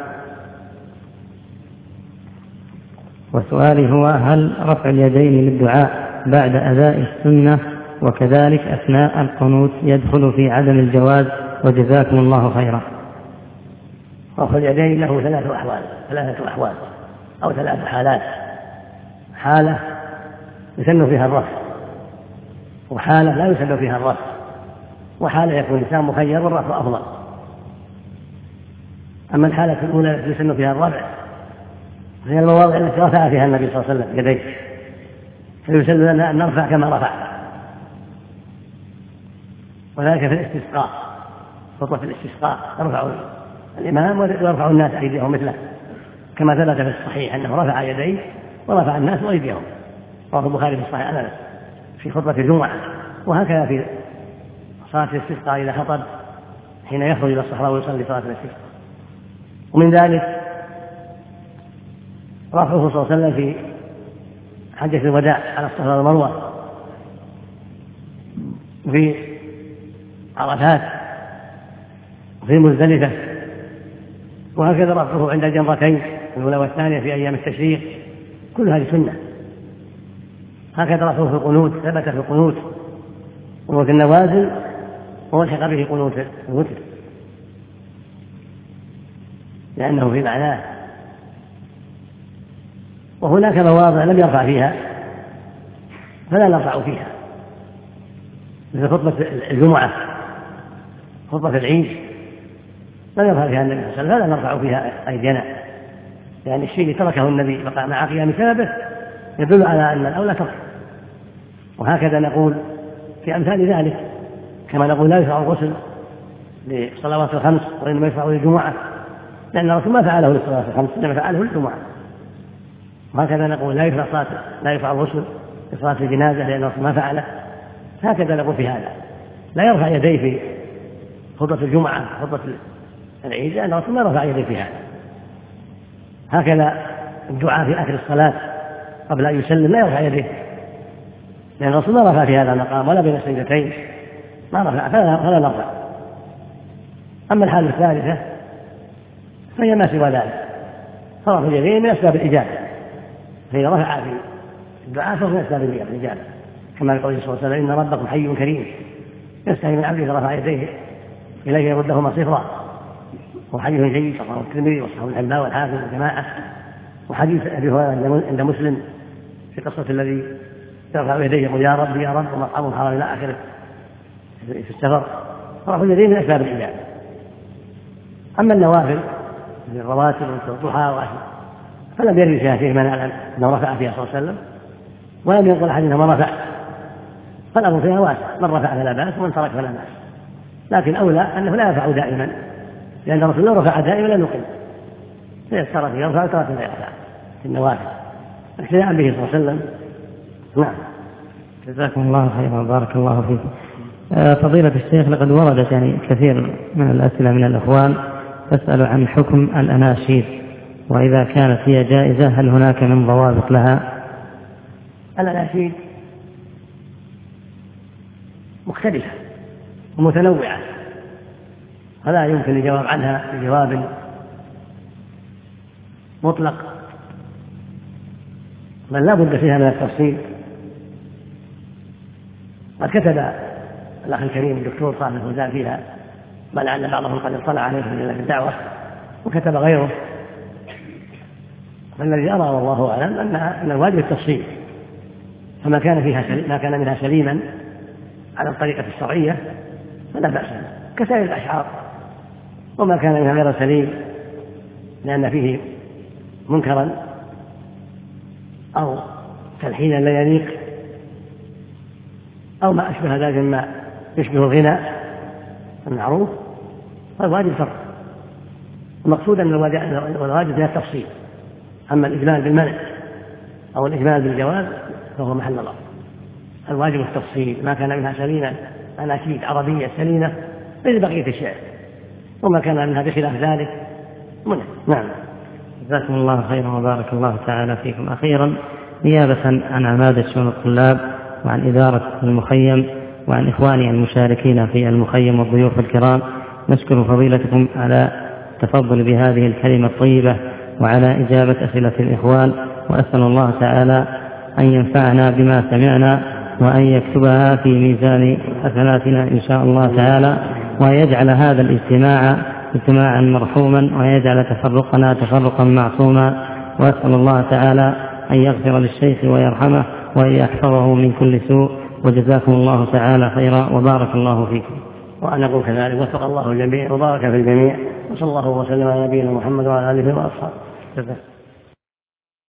بعد أداء السنة وكذلك أثناء القنوت يدخل في عدم الجواز؟ وجزاكم الله خيرا. رفع اليدين له ثلاثة أحوال أو ثلاث حالات: حالة يسن فيها الرفع، وحالة لا يسن فيها الرفع، وحالة يكون الإنسان مخير والرفع أفضل. أما الحالة الأولى التي يسن فيها الرفع هي المواضع التي رفع فيها النبي صلى الله عليه وسلم يديه، فيسن لنا أن نرفع كما رفع، وذلك في الاستسقاء، خطوة الاستسقاء يرفع الإمام ويرفع الناس أيديهم مثله، كما ثبت في الصحيح أنه رفع يديه ورفع الناس أيديهم، رواه البخاري في الصحيح أنس في خطبة الجمعة. وهكذا في صلاة الاستسقاء إذا خطب حين يخرج إلى الصحراء ويصلي صلاة الاستسقاء. ومن ذلك رفعه صلى الله عليه وسلم في حجة الوداع على الصفا والمروة، وفي عرفات، وفي مزدلفة، وهكذا رفعه عند الجمرتين الأولى والثانية في أيام التشريق، كل هذه سنة. هكذا رفعه في القنوت، ثبت في القنوت قنوت النوازل، والحق به قنوت الوتر لأنه في معناه. وهناك مواضع لم يرفع فيها فلا نرفع فيها، مثل خطبة الجمعة، خطبة العيد لم يرفع فيها النبي صلى الله عليه وسلم، فلا نرفع فيها أيدينا، يعني الشيء اللي تركه النبي بقى مع قيام سببه يدل على أن الأولى ترك. وهكذا نقول في أمثال ذلك، كما نقول لا يشرع الغسل للصلوات الخمس وإنما يشرع للجمعة، لأن الرسول ما فعله للصلوات الخمس إنما فعله للجمعة. وهكذا نقول لا يشرع الغسل لصلاة الجنازة لأن الرسول ما فعله. هكذا نقول في هذا لا يرفع يديه في خطبة الجمعة خطبة العيد لأن الرسول ما رفع يديه في هذا. هكذا الدعاء في آخر الصلاة قبل أن يسلم لا يرفع يديه لأن الرسول ما رفع في هذا المقام ولا بين السجدتين ما رفع فلا نرفع. أما الحالة الثالثة فهي ما سوى ذلك، فرفع اليدين من أسباب الإجابة، فإذا رفع في الدعاء فهو من أسباب الإجابة، كما يقول صلى الله عليه وسلم إن ربكم حي كريم يستحي من عبده رفع يديه إليه يردهما صفرا، وحديث جيد رواه الترمذي وصححه الحلباء والحاكم والجماعة. وحديث أبي هريرة عند مسلم في قصة الذي يرفع يديه يقول يا رب يا رب ومطعمه حرام إلى آخره في السفر، فرفع اليدين من أسباب الإجابة. أما النوافل من الرواتب والضحى فلم يرد فيها شيء من أنه رفع فيها صلى الله عليه وسلم، ولم ينقل أحد أنه ما رفع، فالأمر فيها واسع، من رفع فلا بأس ومن ترك فلا بأس، لكن أولى أنه لا يرفع دائما لأن الرسول لو رفع دائما لا نقل، فيسترك يرفع وترك لا يرفع في النوافل اقتداء به صلى الله عليه وسلم. نعم. جزاكم الله خيرا بارك الله فيك. فضيلة الشيخ لقد وردت كثير من الأسئلة من الأخوان تسأل عن حكم الأناشيد، وإذا كانت هي جائزة هل هناك من ضوابط لها؟ الأناشيد مختلفة ومتنوعة فلا يمكن الجواب عنها بجواب مطلق، بل لا بد فيها من التفصيل. قد كتب الأخ الكريم الدكتور صالح الفوزان فيها، بل لعل بعضهم قد اطلع عليه في الدعوة، وكتب غيره. فالذي أرى والله أعلم أن الواجب التفصيل، فما كان منها سليما على الطريقة الشرعية فلا بأس كسائر الأشعار، وما كان منها غير سليم لأن فيه منكرا أو تلحينا لا يليق أو ما أشبه ذلك مما يشبه الغنى المعروف، فالواجب فرق. المقصود أن الواجب فيها التفصيل، أما الإجمال بالمنع أو الإجمال بالجواز فهو محل الله. الواجب التفصيل، ما كان منها سليما أناشيد عربية سليمة مثل بقية الشعر، وما كان منها بخلاف ذلك منع. نعم. جزاكم الله خيرا وبارك الله تعالى فيكم. أخيرا نيابة عن عمادة شؤون الطلاب وعن إدارة المخيم وعن إخواني المشاركين في المخيم والضيوف الكرام، نشكر فضيلتكم على التفضل بهذه الكلمة الطيبة وعلى إجابة أسئلة الإخوان، وأسأل الله تعالى أن ينفعنا بما سمعنا وأن يكتبها في ميزان حسناتنا إن شاء الله تعالى، ويجعل هذا الاجتماع اجتماعا مرحوما ويجعل تفرقنا تفرقا معصوما، وأسأل الله تعالى أن يغفر للشيخ ويرحمه وأن يحفظه من كل سوء، وجزاكم الله تعالى خيرا وبارك الله فيكم. وأنا أقول كذلك، وفق الله الجميع وبارك في الجميع، وصلى الله وسلم على نبينا محمد وعلى آله وأصحابه.